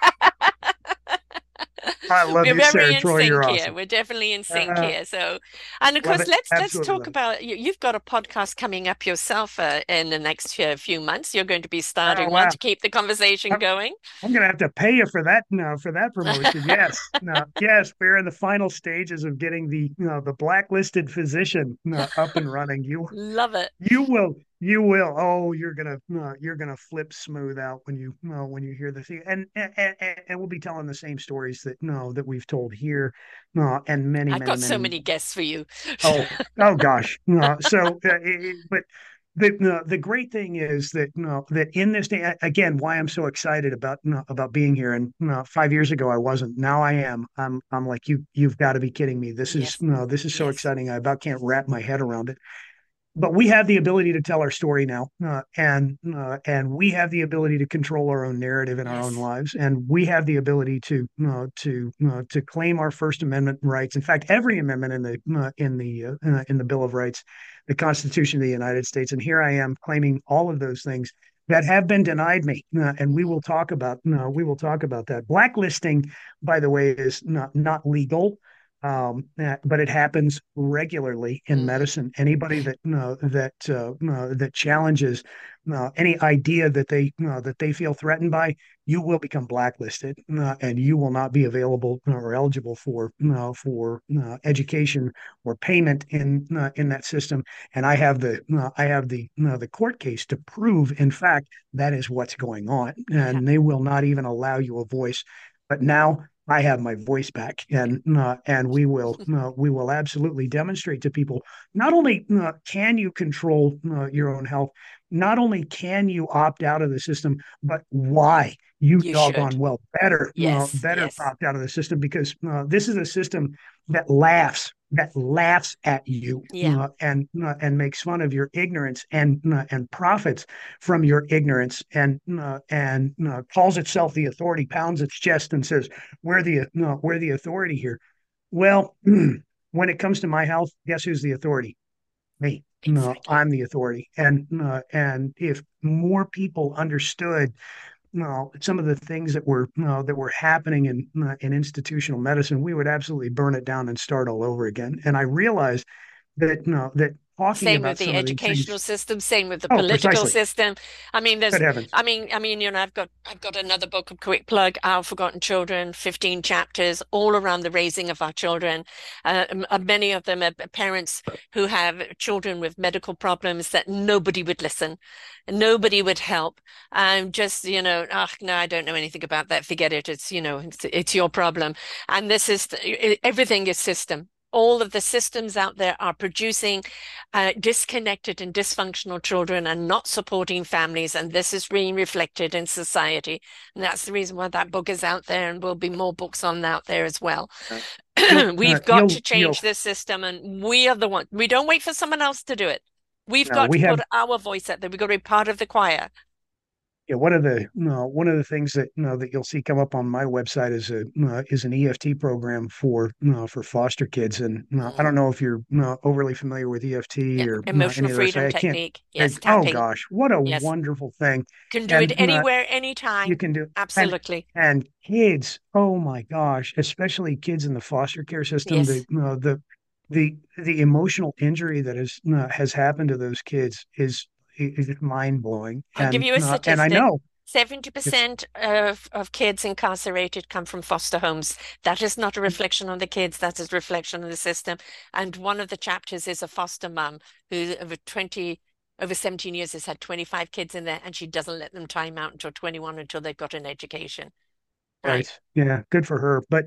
I love We're you, very Sarah in Troy. sync You're here. awesome. We're definitely in sync Uh, here. So, and of love course, it. let's let's Absolutely talk love it. about you. You've got a podcast coming up yourself uh, in the next uh, few months. You're going to be Oh, starting one wow. to keep the conversation going. I'm gonna have to pay you for that now for that promotion. Yes, no, yes, we're in the final stages of getting the you know, the blacklisted physician uh, up and running. You Love it. you will you will. Oh, you're gonna uh, you're gonna flip smooth out when you uh, when you hear the thing, and, and and and we'll be telling the same stories that no that we've told here, uh, and many I've many got so many. many guests for you. Oh oh gosh. Uh, so, uh, it, but the, the the great thing is that no that in this day again why I'm so excited about no, about being here and no, five years ago I wasn't, now I am. I'm I'm like you you've got to be kidding me. This is Yes, no this is so yes, exciting. I about can't wrap my head around it. But we have the ability to tell our story now, uh, and uh, and we have the ability to control our own narrative in our own yes. lives, and we have the ability to uh, to uh, to claim our First Amendment rights. In fact, every amendment in the uh, in the uh, uh, in the Bill of Rights, the Constitution of the United States, and here I am claiming all of those things that have been denied me, uh, and we will talk about no, we will talk about that. Blacklisting, by the way, is not not legal. Um, uh, but it happens regularly in Mm, medicine. Anybody that uh, that uh, uh, that challenges uh, any idea that they uh, that they feel threatened by, you will become blacklisted, uh, and you will not be available or eligible for uh, for uh, education or payment in uh, in that system. And I have the uh, I have the uh, the court case to prove, in fact, that is what's going on, yeah, and they will not even allow you a voice. But now I have my voice back, and uh, and we will uh, we will absolutely demonstrate to people not only uh, can you control uh, your own health, not only can you opt out of the system, but why you you should. doggone well better uh, Yes, better yes. opt out of the system because uh, this is a system that laughs that laughs at you Yeah, uh, and uh, and makes fun of your ignorance and uh, and profits from your ignorance and uh, and uh, calls itself the authority, pounds its chest and says we're the no, we're the authority here. Well, when it comes to my health, guess who's the authority? Me. No, exactly. I'm the authority. And uh, and if more people understood no, some of the things that were no, that were happening in uh, in institutional medicine, we would absolutely burn it down and start all over again. And I realized that no, that talking Same with about the some of these things. educational system, same with the Oh, political precisely. system. I mean, there's, Good heavens. I mean, I mean, you know, I've got, I've got another book, a quick plug, Our Forgotten Children, fifteen chapters, all around the raising of our children. Uh, m- uh, many of them are parents who have children with medical problems that nobody would listen, nobody would help. Um, just, you know, oh, no, I don't know anything about that. Forget it. It's, you know, it's, it's your problem. And this is, everything is system. All of the systems out there are producing uh, disconnected and dysfunctional children and not supporting families. And this is being reflected in society. And that's the reason why that book is out there, and will be more books on out there as well. Uh, You'll uh, We've got you'll to you'll change this system, and we are the one. We don't wait for someone else to do it. We've no, got we to have put our voice out there. We've got to be part of the choir. yeah, one of the no, one of the things that no, that you'll see come up on my website is a uh, is an E F T program for no, for foster kids, and no, I don't Mm. know if you're no, overly familiar with E F T Yeah. or no, Emotional any of those. freedom I can't. technique. I, Yes, oh tapping. gosh, what a Yes. wonderful thing! Can do it And uh, anywhere, you anytime. can do and Absolutely. and kids. Oh my gosh, especially kids in the foster care system. The Yes. uh, the the the emotional injury that has uh, has happened to those kids is is mind blowing, I'll give and you a uh, and I statistic. know. It's seventy percent of, of kids incarcerated come from foster homes. That is not a reflection on the kids, that is a reflection on the system. And one of the chapters is a foster mum who over twenty, over seventeen years has had twenty-five kids in there, and she doesn't let them time out until twenty-one until they've got an education. Right. right. Yeah, good for her. But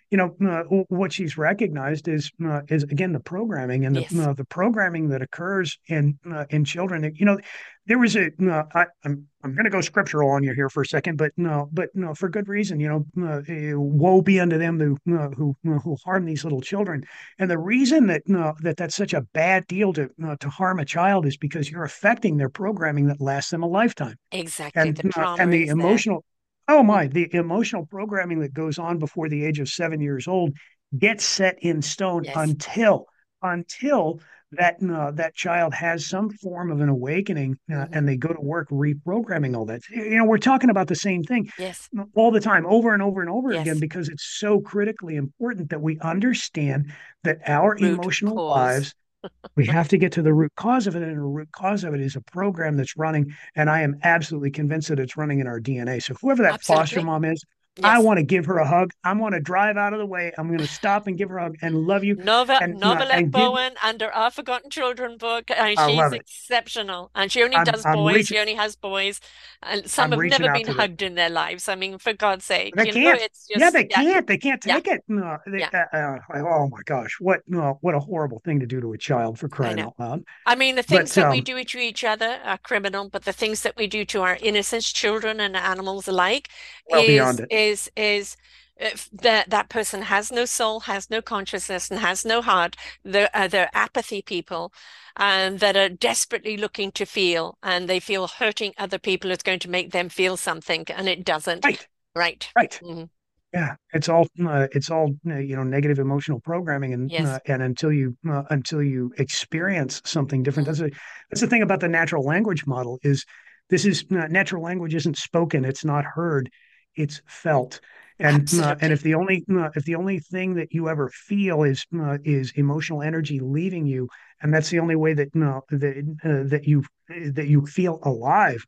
you know, uh, what she's recognized is uh, is again the programming and the Yes. uh, the programming that occurs in uh, in children. You know, there was a uh, I, I'm I'm going to go scriptural on you here for a second, but no, but no, for good reason. You know, uh, eh, woe be unto them who uh, who uh, who harm these little children. And the reason that uh, that that's such a bad deal to uh, to harm a child is because you're affecting their programming that lasts them a lifetime. Exactly. And The uh, trauma and the is there. emotional oh my, Mm. the emotional programming that goes on before the age of seven years old gets set in stone Yes. until until that uh, that child has some form of an awakening uh, Hmm. and they go to work reprogramming all that. You know, we're talking about the same thing Yes. all the time, over and over and over again, Yes. because it's so critically important that we understand that our Root emotional cause. lives, we have to get to the root cause of it, and the root cause of it is a program that's running, and I am absolutely convinced that it's running in our D N A. So whoever that foster Absolutely. mom is, I Yes. want to give her a hug. I'm going to drive out of the way. I'm going to stop and give her a hug and love you, Nova and uh, Novelette and give. Bowen under Our Forgotten Children book, and I she's love it. exceptional. And she only I'm does I'm boys. reaching She only has boys, and some I'm have reaching never out been to the. hugged in their lives. I mean, for God's sake, They you know, can't. it's Yeah, just they yeah, can't. They can't yeah, take it. No, they, yeah. uh, uh, oh my gosh, what no, what a horrible thing to do to a child for I crying know. out loud. I mean, the things But that we um, do to each other are criminal, but the things that we do to our innocents, children and animals alike, well beyond is it. is is if that that person has no soul, has no consciousness, and has no heart. They're uh, they're apathy people, and that are desperately looking to feel, and they feel hurting other people is going to make them feel something, and it doesn't. Right, Right. right. Mhm. Yeah, it's all uh, it's all uh, you know negative emotional programming, and uh, Yes. and until you uh, until you experience something different, Mm. that's a that's the thing about the natural language model is this is uh, natural language isn't spoken, it's not heard, it's felt, and uh, and if Absolutely. the only uh, if the only thing that you ever feel is uh, is emotional energy leaving you, and that's the only way that uh, that uh, that you that you feel alive.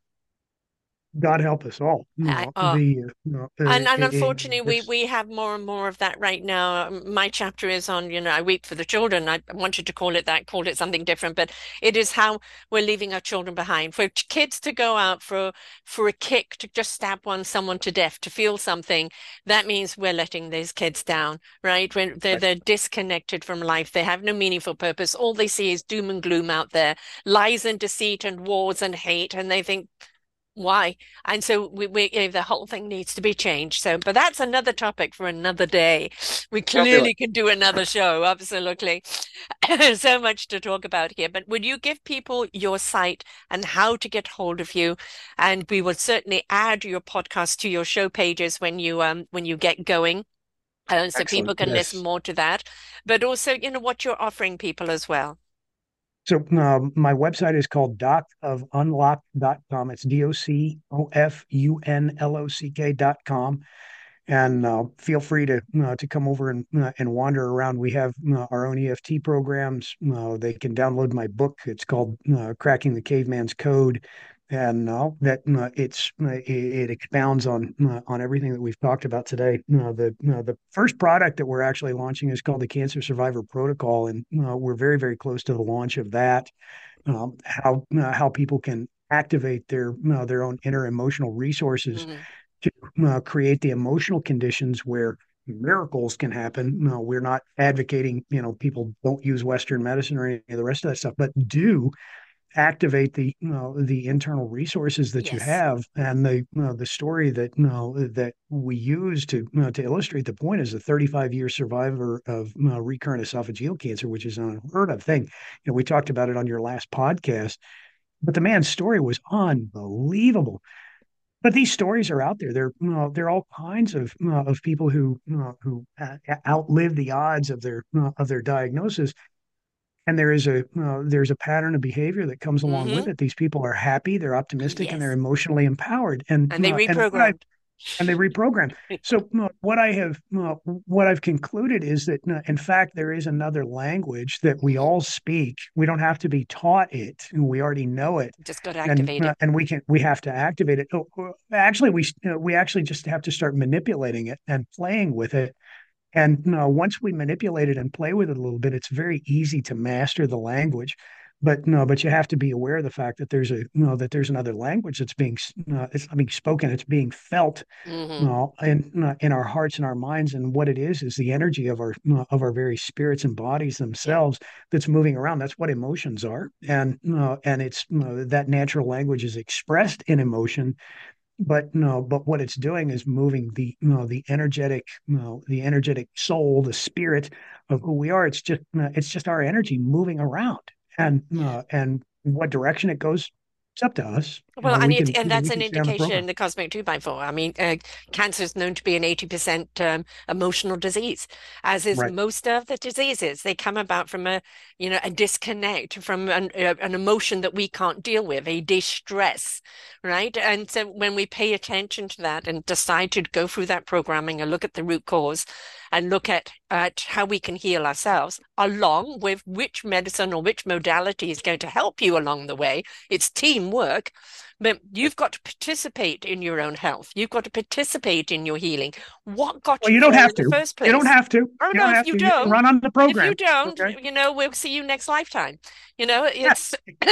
God help us all. You I, know oh, the uh, uh, And and it, it, unfortunately, we it's we have more and more of that right now. Um, My chapter is on, you know, I weep for the children. I wanted to call it that, call it something different, but it is how we're leaving our children behind. For ch- kids to go out for for a kick, to just stab one someone to death, to feel something, that means we're letting these kids down, right? When they're they're disconnected from life, they have no meaningful purpose. All they see is doom and gloom out there, lies and deceit and wars and hate, and they think why? And so we, we you know, the whole thing needs to be changed. So, but that's another topic for another day. We They'll do it. clearly can do another show. Absolutely. So much to talk about here. But would you give people your site and how to get hold of you? And we will certainly add your podcast to your show pages when you um when you get going. Uh, so people Excellent. can listen Yes. more to that. But also, you know, what you're offering people as well. So um, my website is called doc of unlock dot com. It's D O C O F U N L O C K dot com. And uh, feel free to uh, to come over and uh, and wander around. We have uh, our own E F T programs. Uh, they can download my book. It's called uh, Cracking the Caveman's Code, and uh, that uh, it's uh, it, it expounds on uh, on everything that we've talked about today. Uh, the uh, the first product that we're actually launching is called the Cancer Survivor Protocol, and uh, we're very very close to the launch of that. Um, how uh, how people can activate their uh, their own inner emotional resources Mhm. to uh, create the emotional conditions where miracles can happen. No, we're not advocating, you know, people don't use Western medicine or any of the rest of that stuff, but do activate the, you know, the internal resources that you Yes. have. And the, you know, the story that, you know, that we use to, you know, to illustrate the point is a thirty-five year survivor of you know, recurrent esophageal cancer, which is an unheard of thing. You know, we talked about it on your last podcast, but the man's story was unbelievable. But these stories are out there. There, you know, there are all kinds of uh, of people who you know, who uh, outlive the odds of their uh, of their diagnosis, and there is a uh, there's a pattern of behavior that comes along with Hmm. it. These people are happy, they're optimistic, and they're Yes. emotionally empowered. And And they uh, and what I reprogrammed. and they reprogram. So uh, what I have, uh, what I've concluded is that, uh, in fact, there is another language that we Mhm. all speak. We don't have to be taught it; we already know it, Just got to and activate uh, it. and we can we have to activate it. Oh, uh, actually, we uh, we actually just have to start manipulating it and playing with it. And you know, once we manipulate it and play with it a little bit, it's very easy to master the language. but no, but you have to be aware of the fact that there's a, you know, that there's another language that's being, uh, it's not being spoken, it's being felt, you Hmm. know, in, uh, in our hearts and our minds. And what it is, is the energy of our, uh, of our very spirits and bodies Yeah. themselves that's moving around. That's what emotions are. And, uh, and it's, you know, that natural language is expressed in emotion, but no, but what it's doing is moving the, you know, the energetic, you know, the energetic soul, the spirit of who we are. It's just, uh, it's just our energy moving around, and Yeah. uh, and what direction it goes, it's up to us. You Well, know, and we it can, and you know, we that's an can stay on the indication, program. the cosmic two by four. I mean, uh, cancer is known to be an eighty percent um, emotional disease, as is Right. most of the diseases. They come about from a, you know, a disconnect from an, uh, an emotion that we can't deal with, a distress, right? And so when we pay attention to that and decide to go through that programming and look at the root cause and look at, at how we can heal ourselves, along with which medicine or which modality is going to help you along the way, it's teamwork. But you've got to participate in your own health. You've got to participate in your healing. What got Well, you you don't here have in the to. first You don't place? have to. Oh You no, don't if have you to. You can don't, run on the if you program. don't, Okay. you know, we'll see you next lifetime. You know, Yeah, it's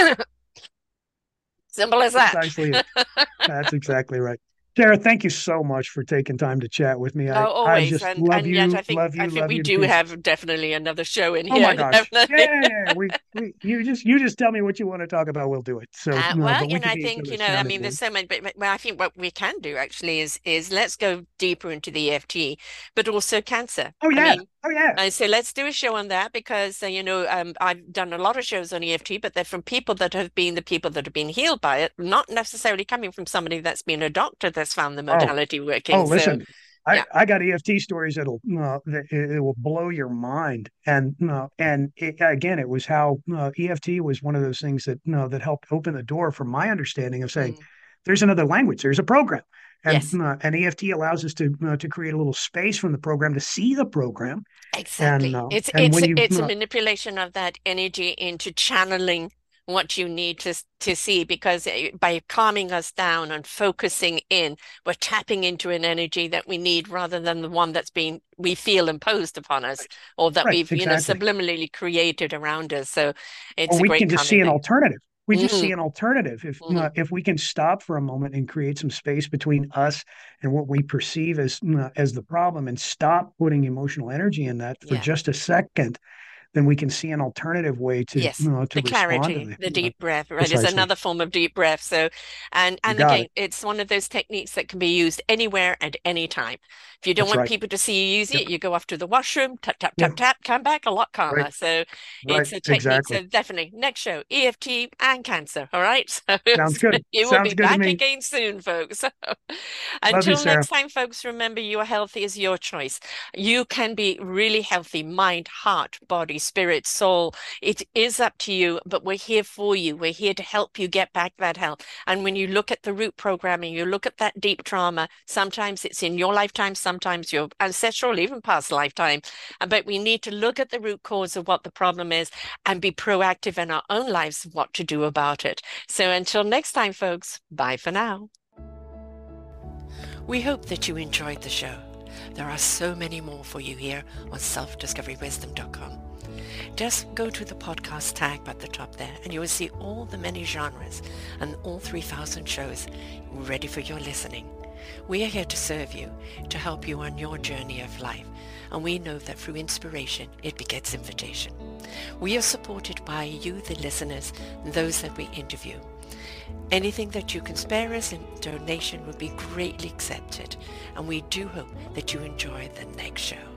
simple as that. precisely it. That's exactly right. Tara, thank you so much for taking time to chat with me. I, Oh, I always, just and love and yet you, I think love I you, think love we you to do pieces. have definitely another show in Oh my here, gosh. Yeah, definitely. yeah, yeah. We, we, you just, you just tell me what you want to talk about. We'll do it. So, Uh, no, well, but you we know, can I be each think, you other's know, I sounding mean, there's board. so much, but, but well, I think what we can do actually is is let's go deeper into the E F T, but also cancer. Oh I yeah. mean, Oh yeah. and so let's do a show on that because, uh, you know, um, I've done a lot of shows on E F T, but they're from people that have been the people that have been healed by it, not necessarily coming from somebody that's been a doctor that's found the Oh, modality oh, working. So, listen, I, yeah. I got E F T stories that'll, uh, that it, it will blow your mind. And, uh, and it, again, it was how, uh, E F T was one of those things that, you know, that helped open the door from my understanding of saying, Mm, there's another language, there's a program. And, yes. uh, and E F T allows us to, uh, to create a little space from the program to see the program. And, Exactly. uh, It's and it's when you, it's a uh, manipulation of that energy into channeling what you need to to see because eh, by calming us down and focusing in, we're tapping into an energy that we need rather than the one that's been we feel imposed upon us or that right, we've, you know, exactly. subliminally created around us. So Or it's a we great can just calming see an thing. alternative. We just Hmm. see an alternative. If Hmm. uh, if we can stop for a moment and create some space between us and what we perceive as uh, as the problem, and stop putting emotional energy in that for Yeah. just a second, then we can see an alternative way to, you Yes, know, to the respond to clarity, the, the you know, deep breath, right, is precisely. another form of deep breath. So, and You and got again, it. it's one of those techniques that can be used anywhere at any time. If you don't That's want right. people to see you use Yep. it, you go off to the washroom, tap, tap, tap, Yep. tap, come back a lot Right. calmer. So Right. it's a technique. Exactly. So definitely next show, E F T and cancer. All right. Sounds So good. you will Sounds be good to back me. again soon, folks. Love you, Until Sarah. next time, folks, remember your health is your choice. You can be really healthy, mind, heart, body, spirit, soul. It is up to you, but we're here for you. We're here to help you get back that health. And when you look at the root programming, you look at that deep trauma, sometimes it's in your lifetime, sometimes your ancestral, even past lifetime. Uh, But we need to look at the root cause of what the problem is and be proactive in our own lives, what to do about it. So until next time, folks, bye for now. We hope that you enjoyed the show. There are so many more for you here on self discovery wisdom dot com. Just go to the podcast tag at the top there and you will see all the many genres and all three thousand shows ready for your listening. We are here to serve you, to help you on your journey of life, and we know that through inspiration it begets invitation. We are supported by you, the listeners, and those that we interview. Anything that you can spare us in donation would be greatly accepted, and we do hope that you enjoy the next show.